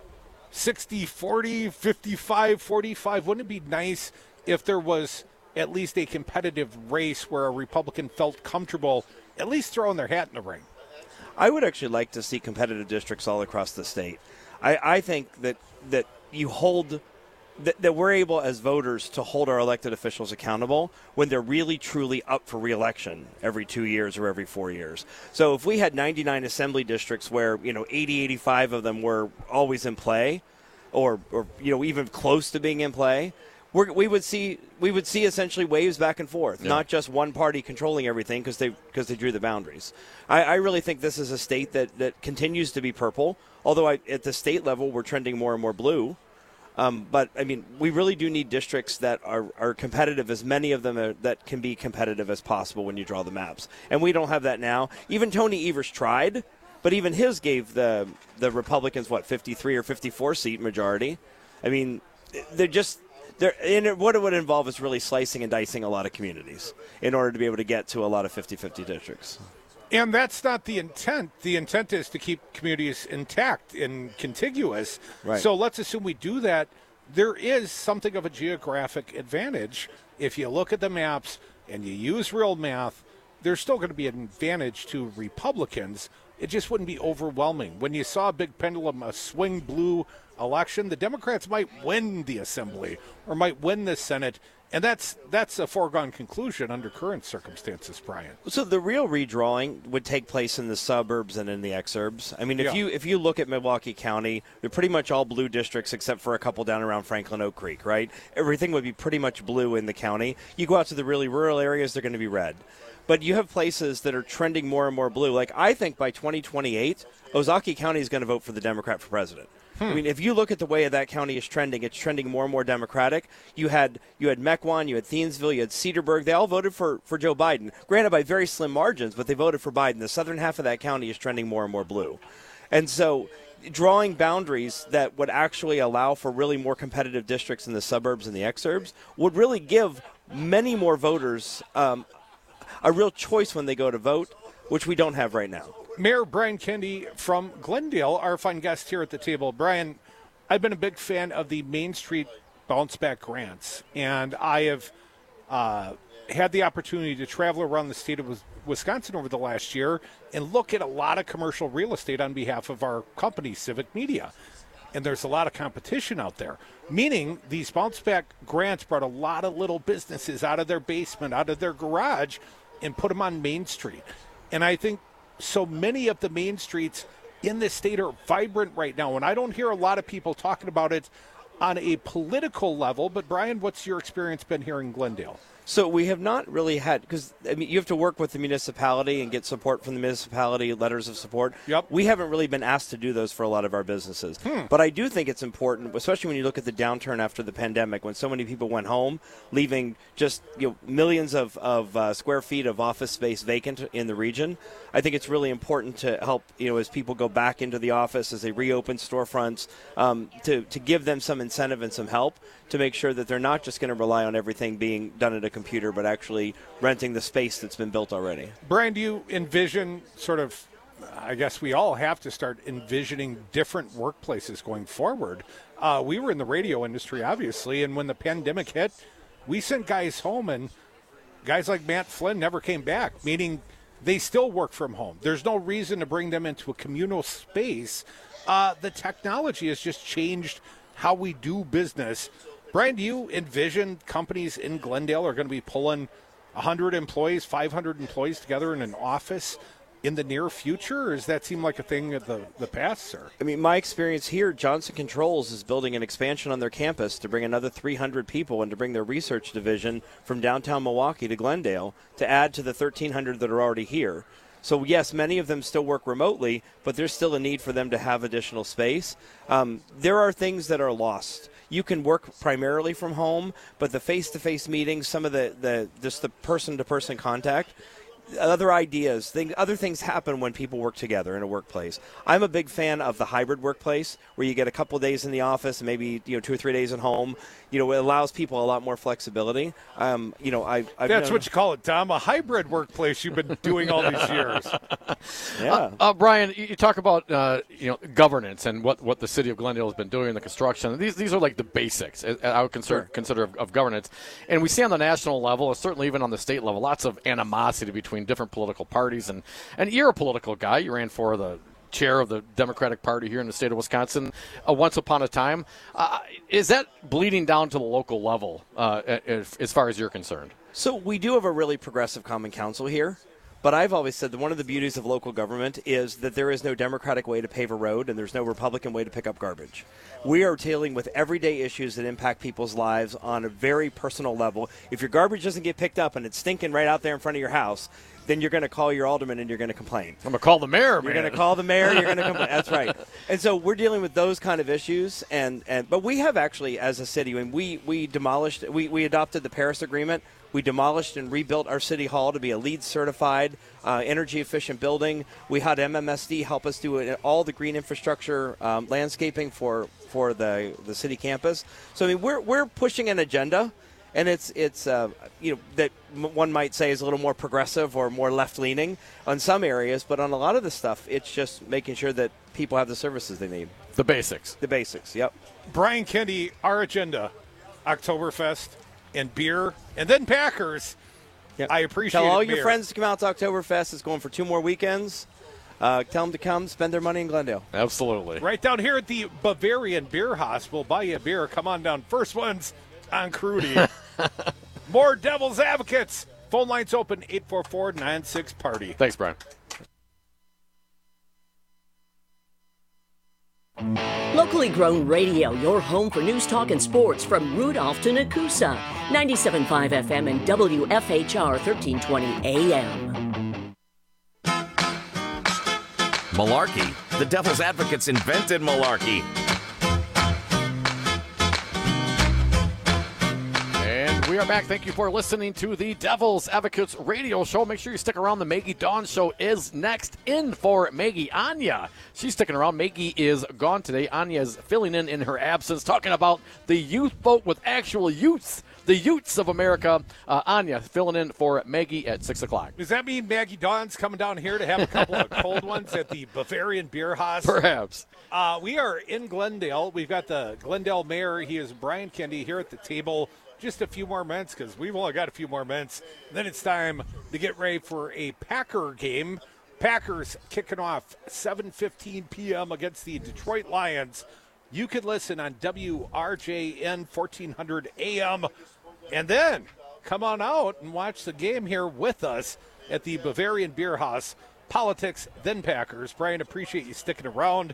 sixty forty, fifty-five forty-five. Wouldn't it be nice if there was at least a competitive race where a Republican felt comfortable at least throwing their hat in the ring? I would actually like to see competitive districts all across the state. I, I think that, that you hold that, that we're able as voters to hold our elected officials accountable when they're really truly up for re-election every two years or every four years. So if we had ninety-nine assembly districts where, you know, eighty, eighty-five of them were always in play, or, or you know, even close to being in play, we're, we would see we would see essentially waves back and forth, yeah. not just one party controlling everything because they because they drew the boundaries. I, I really think this is a state that, that continues to be purple, although I, at the state level we're trending more and more blue. Um, but, I mean, we really do need districts that are, are competitive, as many of them are, that can be competitive as possible when you draw the maps. And we don't have that now. Even Tony Evers tried, but even his gave the the Republicans, what, fifty-three or fifty-four seat majority. I mean, they're just they're, and what it would involve is really slicing and dicing a lot of communities in order to be able to get to a lot of fifty-fifty districts. And that's not the intent. The intent is to keep communities intact and contiguous. Right. So let's assume we do that. There is something of a geographic advantage. If you look at the maps and you use real math, there's still going to be an advantage to Republicans. It just wouldn't be overwhelming. When you saw a big pendulum, a swing blue election, the Democrats might win the Assembly or might win the Senate. And that's that's a foregone conclusion under current circumstances, Brian. So the real redrawing would take place in the suburbs and in the exurbs. I mean, if Yeah. you if you look at Milwaukee County, they're pretty much all blue districts except for a couple down around Franklin Oak Creek, right? Everything would be pretty much blue in the county. You go out to the really rural areas, they're going to be red. But you have places that are trending more and more blue. Like, I think by twenty twenty-eight, Ozaukee County is going to vote for the Democrat for president. I mean, if you look at the way that county is trending, it's trending more and more Democratic. You had you had Mequon, you had Thiensville, you had Cedarburg. They all voted for, for Joe Biden. Granted, by very slim margins, but they voted for Biden. The southern half of that county is trending more and more blue. And so drawing boundaries that would actually allow for really more competitive districts in the suburbs and the exurbs would really give many more voters um, a real choice when they go to vote, which we don't have right now. Mayor Brian Kennedy from Glendale, our fine guest here at the table. Brian, I've been a big fan of the Main Street bounce back grants, and I have uh, had the opportunity to travel around the state of Wisconsin over the last year and look at a lot of commercial real estate on behalf of our company, Civic Media. And there's a lot of competition out there, meaning these bounce back grants brought a lot of little businesses out of their basement, out of their garage, and put them on Main Street. And I think so many of the main streets in this state are vibrant right now, and I don't hear a lot of people talking about it on a political level. But, Brian, what's your experience been here in Glendale? So we have not really had, because I mean, you have to work with the municipality and get support from the municipality, letters of support. Yep. We haven't really been asked to do those for a lot of our businesses. Hmm. But I do think it's important, especially when you look at the downturn after the pandemic, when so many people went home, leaving just you know, millions of, of uh, square feet of office space vacant in the region. I think it's really important to help, you know, as people go back into the office, as they reopen storefronts, um, to, to give them some incentive and some help to make sure that they're not just going to rely on everything being done at a computer, but actually renting the space that's been built already. Brian, do you envision sort of, I guess we all have to start envisioning different workplaces going forward. Uh, we were in the radio industry, obviously, and when the pandemic hit, we sent guys home, and guys like Matt Flynn never came back, meaning they still work from home. There's no reason to bring them into a communal space. Uh, the technology has just changed how we do business. Brian, do you envision companies in Glendale are going to be pulling one hundred employees, five hundred employees together in an office in the near future, or does that seem like a thing of the, the past, sir? I mean, my experience here, Johnson Controls is building an expansion on their campus to bring another three hundred people and to bring their research division from downtown Milwaukee to Glendale to add to the thirteen hundred that are already here. So, yes, many of them still work remotely, but there's still a need for them to have additional space. Um, there are things that are lost. You can work primarily from home, but the face-to-face meetings, some of the, the just the person-to-person contact, other ideas, things, other things happen when people work together in a workplace. I'm a big fan of the hybrid workplace where you get a couple of days in the office and maybe you know two or three days at home. You know, it allows people a lot more flexibility. Um, you know, I I've that's known, what you call it, Tom, a hybrid workplace you've been doing all these years. Yeah, uh, uh, Brian, you talk about uh, you know governance and what, what the city of Glendale has been doing in the construction. These these are like the basics I would consider sure. consider of, of governance, and we see on the national level, certainly even on the state level, lots of animosity between different political parties. And, and you're a political guy. You ran for the chair of the Democratic Party here in the state of Wisconsin uh, once upon a time. Uh, is that bleeding down to the local level uh, as, as far as you're concerned? So we do have a really progressive common council here. But I've always said that one of the beauties of local government is that there is no Democratic way to pave a road and there's no Republican way to pick up garbage. We are dealing with everyday issues that impact people's lives on a very personal level. If your garbage doesn't get picked up and it's stinking right out there in front of your house, then you're going to call your alderman and you're going to complain. I'm going to call the mayor, man. You're going to call the mayor, you're going to complain. That's right. And so we're dealing with those kind of issues. And, and but we have actually, as a city, when we, we demolished, we, we adopted the Paris Agreement. We demolished and rebuilt our city hall to be a LEED certified, uh, energy efficient building. We had M M S D help us do it, all the green infrastructure um, landscaping for for the the city campus. So I mean, we're we're pushing an agenda, and it's it's uh, you know that one might say is a little more progressive or more left leaning on some areas, but on a lot of the stuff, it's just making sure that people have the services they need. The basics. The basics. Yep. Brian Kendi, our agenda, Oktoberfest. And beer, and then Packers. Yep. I appreciate it. Tell all beer. your friends to come out to Oktoberfest. It's going for two more weekends. Uh, tell them to come, spend their money in Glendale. Absolutely. Right down here at the Bavarian Beer House. We'll buy you a beer. Come on down. First one's on Crudy. More Devil's Advocates. Phone lines open, eight four four, nine six, party. Thanks, Brian. Locally grown radio, your home for news, talk, and sports from Rudolph to Nakusa. ninety-seven point five F M and W F H R thirteen twenty A M. Malarkey. The Devil's Advocates invented malarkey. And we are back. Thank you for listening to the Devil's Advocates radio show. Make sure you stick around. The Maggie Dawn show is next. In for Maggie, Anya. She's sticking around. Maggie is gone today. Anya is filling in in her absence, talking about the youth vote with actual youths, the youths of America. Uh, Anya filling in for Maggie at six o'clock. Does that mean Maggie Dawn's coming down here to have a couple of cold ones at the Bavarian Beer House? Perhaps. Uh, we are in Glendale. We've got the Glendale mayor. He is Brian Kendi here at the table. Just a few more minutes because we've only got a few more minutes. Then it's time to get ready for a Packer game. Packers kicking off seven fifteen p.m. against the Detroit Lions. You can listen on W R J N fourteen hundred A M. And then come on out and watch the game here with us at the Bavarian Beer House. Politics, then Packers. Brian, appreciate you sticking around.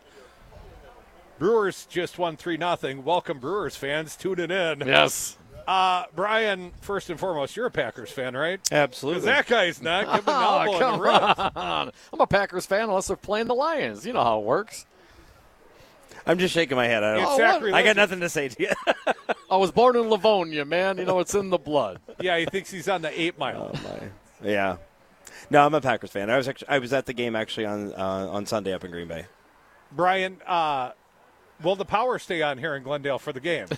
Brewers just won three nothing. Welcome, Brewers fans, tuning in. Yes. Uh, Brian, first and foremost, you're a Packers fan, right? Absolutely. Because that guy's not. Give him an elbow oh, come in the ribs. on. I'm a Packers fan unless they're playing the Lions. You know how it works. I'm just shaking my head. I, don't, Exactly. I got nothing to say to you. I was born in Livonia, man. You know, it's in the blood. Yeah, he thinks he's on the eight mile. Oh, my. Yeah. No, I'm a Packers fan. I was actually, I was at the game actually on uh, on Sunday up in Green Bay. Brian, uh, will the power stay on here in Glendale for the game?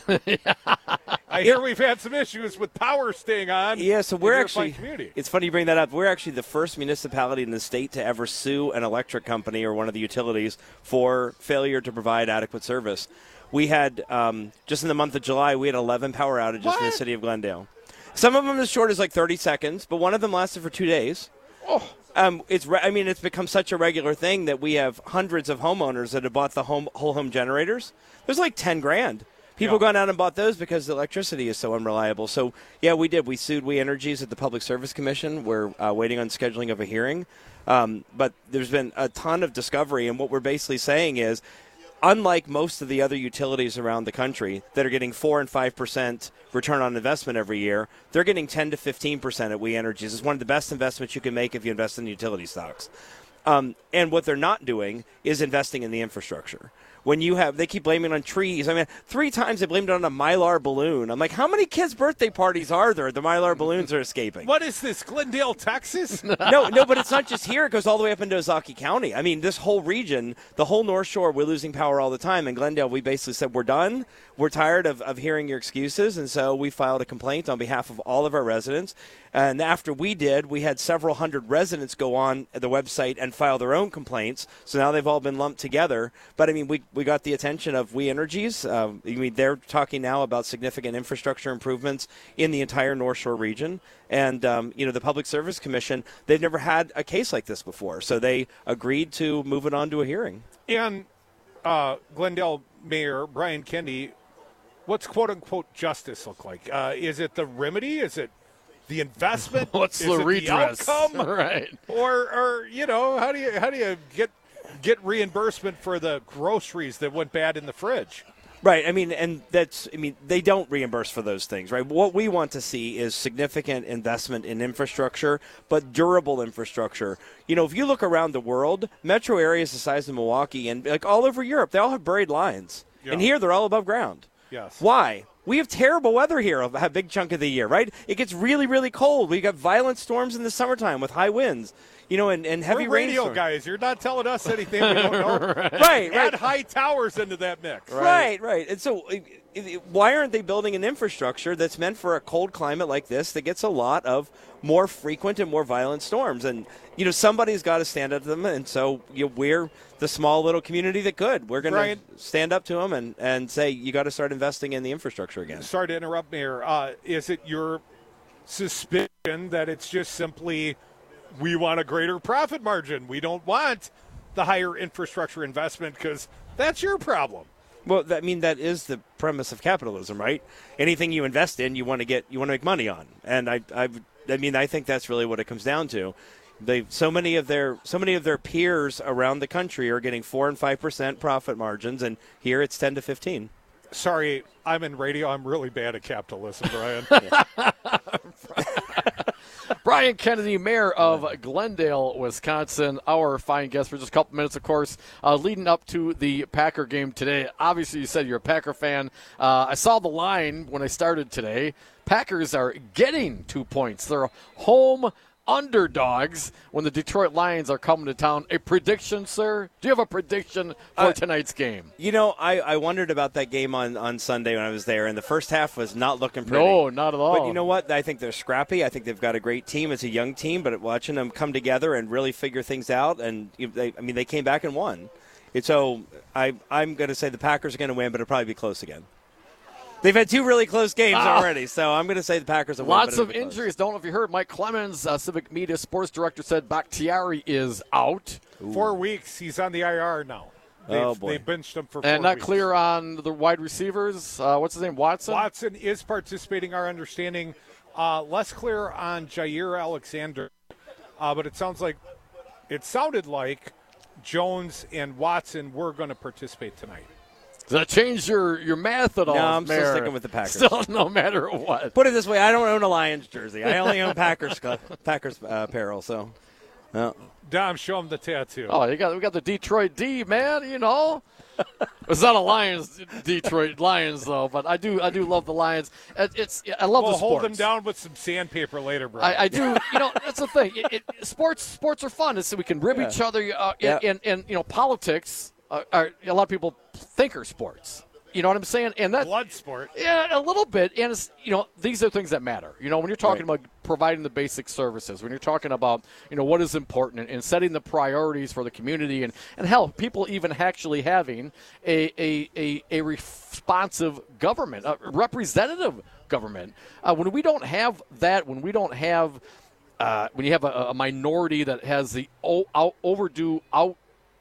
I hear we've had some issues with power staying on. Yeah, so we're actually, community. It's funny you bring that up. We're actually the first municipality in the state to ever sue an electric company or one of the utilities for failure to provide adequate service. We had, um, just in the month of July, we had eleven power outages what? in the city of Glendale. Some of them as short as like thirty seconds, but one of them lasted for two days. Oh. Um, it's. Re- I mean, it's become such a regular thing that we have hundreds of homeowners that have bought the home whole home generators. There's like ten grand People Yeah. gone out and bought those because the electricity is so unreliable. So, yeah, we did. We sued We Energies at the Public Service Commission. We're uh, waiting on scheduling of a hearing. Um, but there's been a ton of discovery, and what we're basically saying is, unlike most of the other utilities around the country that are getting four and five percent return on investment every year, they're getting ten to fifteen percent at We Energies. It's one of the best investments you can make if you invest in utility stocks. Um, and what they're not doing is investing in the infrastructure. When you have, they keep blaming on trees. I mean, three times they blamed it on a Mylar balloon. I'm like, how many kids' birthday parties are there? The Mylar balloons are escaping. What is this, Glendale, Texas? no, no, but it's not just here. It goes all the way up into Ozaukee County. I mean, this whole region, the whole North Shore, we're losing power all the time. In Glendale, we basically said, we're done. We're tired of, of hearing your excuses. And so we filed a complaint on behalf of all of our residents. And after we did, we had several hundred residents go on the website and file their own complaints. So now they've all been lumped together. But, I mean, we, we got the attention of We Energies. Um, I mean, they're talking now about significant infrastructure improvements in the entire North Shore region. And, um, you know, the Public Service Commission, they've never had a case like this before. So they agreed to move it on to a hearing. And uh, Glendale Mayor Brian Kennedy, what's quote-unquote justice look like? Uh, is it the remedy? Is it the investment? What's is the it redress? The outcome? Right. Or, or, you know, how do you how do you get get reimbursement for the groceries that went bad in the fridge? Right. I mean, and that's, I mean, they don't reimburse for those things, right? What we want to see is significant investment in infrastructure, but durable infrastructure. You know, if you look around the world, metro areas the size of Milwaukee and like all over Europe, they all have buried lines. Yeah. And here they're all above ground. Yes. Why? We have terrible weather here a big chunk of the year, right? It gets really, really cold. We got violent storms in the summertime with high winds, you know, and, and heavy We're radio rainstorms. guys. You're not telling us anything we don't know. right, right. Add high towers into that mix. Right, right. And so it, it, why aren't they building an infrastructure that's meant for a cold climate like this that gets a lot of more frequent and more violent storms? And, you know, somebody's got to stand up to them. And so you know, we're the small little community that could. We're going Brian, to stand up to them and, and say, you got to start investing in the infrastructure again. Sorry to interrupt, Mayor. Uh, is it your suspicion that it's just simply we want a greater profit margin? We don't want the higher infrastructure investment because that's your problem. Well, that, I mean, that is the premise of capitalism, right? Anything you invest in, you want to get, you want to make money on. And I, I, I mean, I think that's really what it comes down to. They so many of their so many of their peers around the country are getting four and five percent profit margins, and here it's ten to fifteen. Sorry, I'm in radio. I'm really bad at capitalism, Brian. Brian Kennedy, mayor of Glendale, Wisconsin, our fine guest for just a couple minutes, of course, uh, leading up to the Packer game today. Obviously, you said you're a Packer fan. Uh, I saw the line when I started today. Packers are getting two points. They're home underdogs when the Detroit Lions are coming to town. A prediction, sir? Do you have a prediction for uh, tonight's game? You know, I, I wondered about that game on, on Sunday when I was there, and the first half was not looking pretty. No, not at all. But you know what? I think they're scrappy. I think they've got a great team. It's a young team, but watching them come together and really figure things out, and they, I mean, they came back and won. And so I, I'm going to say the Packers are going to win, but it'll probably be close again. They've had two really close games oh. already, so I'm going to say the Packers will win. Lots of injuries. Don't know if you heard. Mike Clemens, uh, Civic Media Sports Director, said Bakhtiari is out. Ooh. Four weeks. He's on the I R now. They've, oh, boy. They benched him for four And not weeks. clear on the wide receivers. Uh, what's his name, Watson? Watson is participating, our understanding. Uh, less clear on Jair Alexander. Uh, but it sounds like, it sounded like Jones and Watson were going to participate tonight. Does that change your, your math at all? No, I'm Mayor? still sticking with the Packers. Still, no matter what. Put it this way, I don't own a Lions jersey. I only own Packers Packers uh, apparel. So, no. Dom, show him the tattoo. Oh, you got we got the Detroit D, man. You know, it's not a Lions, Detroit Lions though. But I do I do love the Lions. It, it's I love we'll the sports. Hold them down with some sandpaper later, bro. I, I do. You know, that's the thing. It, it, sports sports are fun. It's so we can rib yeah. each other. Uh, yeah. and, and and you know, politics. Uh, are, a lot of people think are sports. You know what I'm saying? And that blood sport. Yeah, a little bit. And it's, you know, these are things that matter. You know, when you're talking right. about providing the basic services, when you're talking about, you know, what is important and, and setting the priorities for the community, and, and hell, people even actually having a a, a, a responsive government, a representative government. Uh, when we don't have that, when we don't have, uh, when you have a, a minority that has the o- out, overdue out.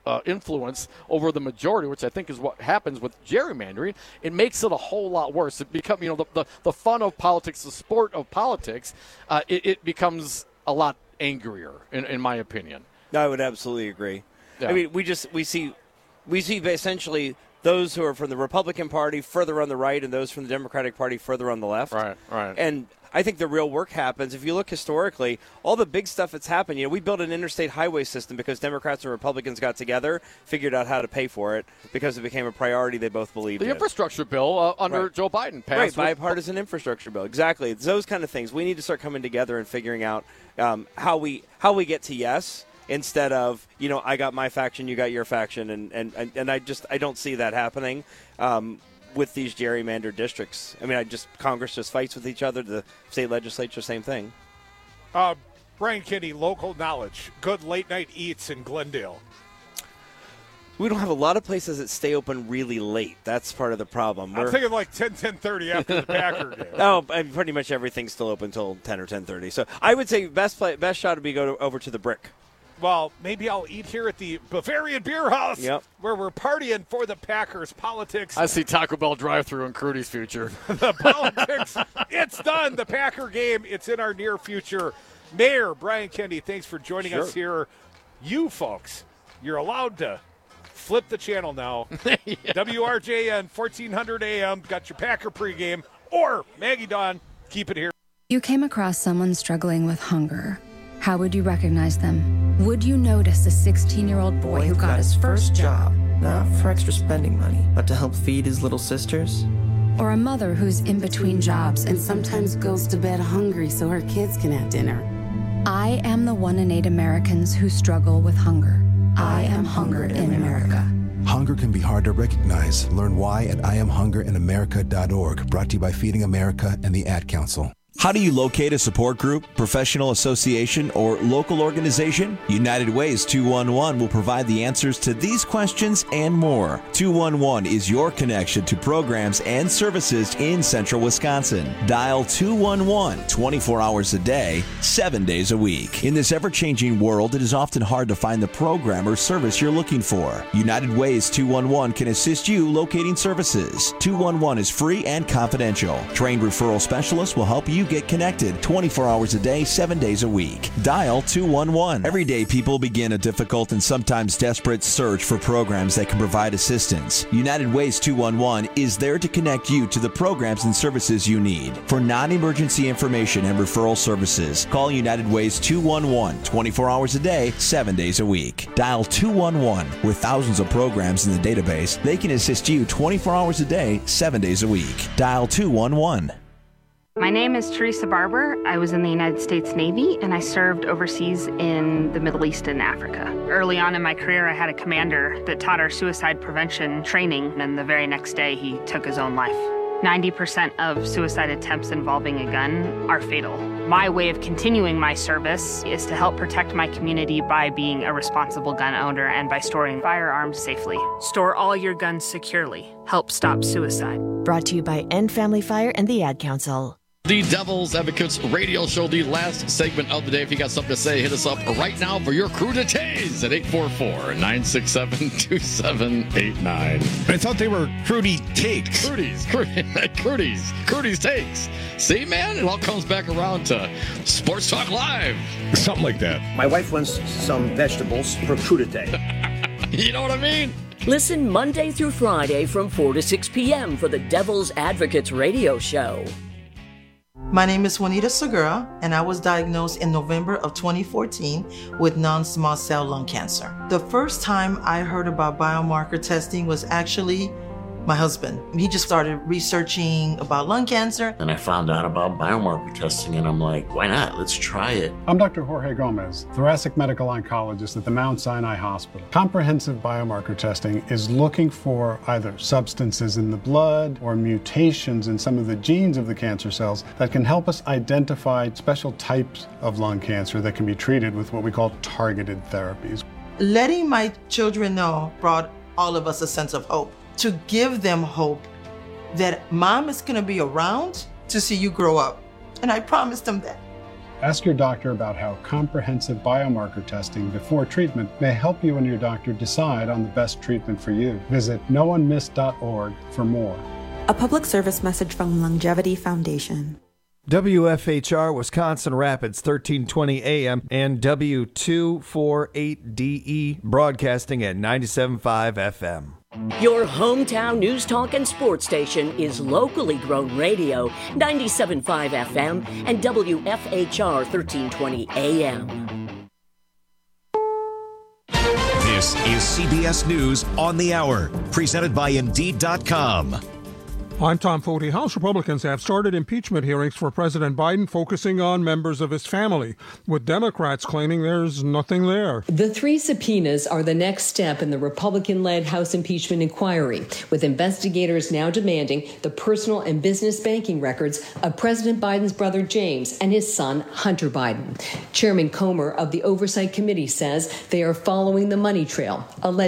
uh, influence over the majority, which I think is what happens with gerrymandering, it makes it a whole lot worse. It become, you know, the, the, the fun of politics, the sport of politics, uh, it, it becomes a lot angrier, in, in my opinion. No, I would absolutely agree. Yeah. I mean, we just we see we see essentially those who are from the Republican Party further on the right and those from the Democratic Party further on the left. Right, right. And I think the real work happens if you look historically. All the big stuff that's happened. You know, we built an interstate highway system because Democrats and Republicans got together, figured out how to pay for it because it became a priority they both believed The in. infrastructure bill uh, under Right. Joe Biden passed. Right, with- bipartisan infrastructure bill. Exactly. It's those kind of things. We need to start coming together and figuring out um, how we how we get to yes instead of, you know, I got my faction, you got your faction, and and, and, and I just I don't see that happening um, with these gerrymandered districts. I mean, I just Congress just fights with each other. The state legislature, same thing. Uh, Brian Kenny, local knowledge, good late night eats in Glendale. We don't have a lot of places that stay open really late. That's part of the problem. I'm We're- thinking like ten, ten thirty after the Packer game. Oh, and pretty much everything's still open until ten or ten thirty. So I would say best play, best shot would be go to, over to the Brick. Well, maybe I'll eat here at the Bavarian Beer House, Yep. where we're partying for the Packers. Politics. I see Taco Bell drive-through in Crudy's future. The politics. It's done. The Packer game. It's in our near future. Mayor Brian Kennedy, thanks for joining Sure. us here. You folks, you're allowed to flip the channel now. Yeah. W R J N, fourteen hundred A M. Got your Packer pregame. Or Maggie Dawn, keep it here. You came across someone struggling with hunger. How would you recognize them? Would you notice a sixteen-year-old boy who got his first job? Not for extra spending money, but to help feed his little sisters. Or a mother who's in between jobs and sometimes goes to bed hungry so her kids can have dinner. I am the one in eight Americans who struggle with hunger. I am hunger in America. Hunger can be hard to recognize. Learn why at I am hunger in america dot org. Brought to you by Feeding America and the Ad Council. How do you locate a support group, professional association, or local organization? United Ways two one one will provide the answers to these questions and more. two one one is your connection to programs and services in central Wisconsin. Dial two one one twenty-four hours a day, seven days a week. In this ever-changing world, it is often hard to find the program or service you're looking for. United Ways two one one can assist you locating services. two one one is free and confidential. Trained referral specialists will help you get connected twenty-four hours a day, seven days a week. Dial two one one. Every day, people begin a difficult and sometimes desperate search for programs that can provide assistance. United Ways two one one is there to connect you to the programs and services you need. For non-emergency information and referral services, call United Ways two one one twenty-four hours a day, seven days a week. Dial two one one. With thousands of programs in the database, they can assist you twenty-four hours a day, seven days a week. Dial two one one. My name is Teresa Barber. I was in the United States Navy and I served overseas in the Middle East and Africa. Early on in my career, I had a commander that taught our suicide prevention training, and the very next day he took his own life. ninety percent of suicide attempts involving a gun are fatal. My way of continuing my service is to help protect my community by being a responsible gun owner and by storing firearms safely. Store all your guns securely. Help stop suicide. Brought to you by End Family Fire and the Ad Council. The Devil's Advocates radio show, the last segment of the day. If you got something to say, hit us up right now for your crew to tase at eight four four, nine six seven, two seven eight nine. I thought they were Crudy Takes. Crudy's, Crudy's, Crudy's Takes. See, man, it all comes back around to Sports Talk Live. Something like that. My wife wants some vegetables for crudité. You know what I mean? Listen Monday through Friday from four to six p.m. for the Devil's Advocates radio show. My name is Juanita Segura, and I was diagnosed in November of twenty fourteen with non-small cell lung cancer. The first time I heard about biomarker testing was actually my husband. He just started researching about lung cancer. And I found out about biomarker testing, and I'm like, why not? Let's try it. I'm Doctor Jorge Gomez, thoracic medical oncologist at the Mount Sinai Hospital. Comprehensive biomarker testing is looking for either substances in the blood or mutations in some of the genes of the cancer cells that can help us identify special types of lung cancer that can be treated with what we call targeted therapies. Letting my children know brought all of us a sense of hope. To give them hope that mom is gonna be around to see you grow up. And I promised them that. Ask your doctor about how comprehensive biomarker testing before treatment may help you and your doctor decide on the best treatment for you. Visit no one missed dot org for more. A public service message from Longevity Foundation. W F H R Wisconsin Rapids, thirteen twenty A M, and W two forty-eight D E, broadcasting at ninety-seven point five F M. Your hometown news talk and sports station is locally grown radio, ninety-seven point five F M and W F H R thirteen twenty A M. This is C B S News on the Hour, presented by Indeed dot com. I'm Tom Foti. House Republicans have started impeachment hearings for President Biden, focusing on members of his family, with Democrats claiming there's nothing there. The three subpoenas are the next step in the Republican-led House impeachment inquiry, with investigators now demanding the personal and business banking records of President Biden's brother James and his son Hunter Biden. Chairman Comer of the Oversight Committee says they are following the money trail, alleged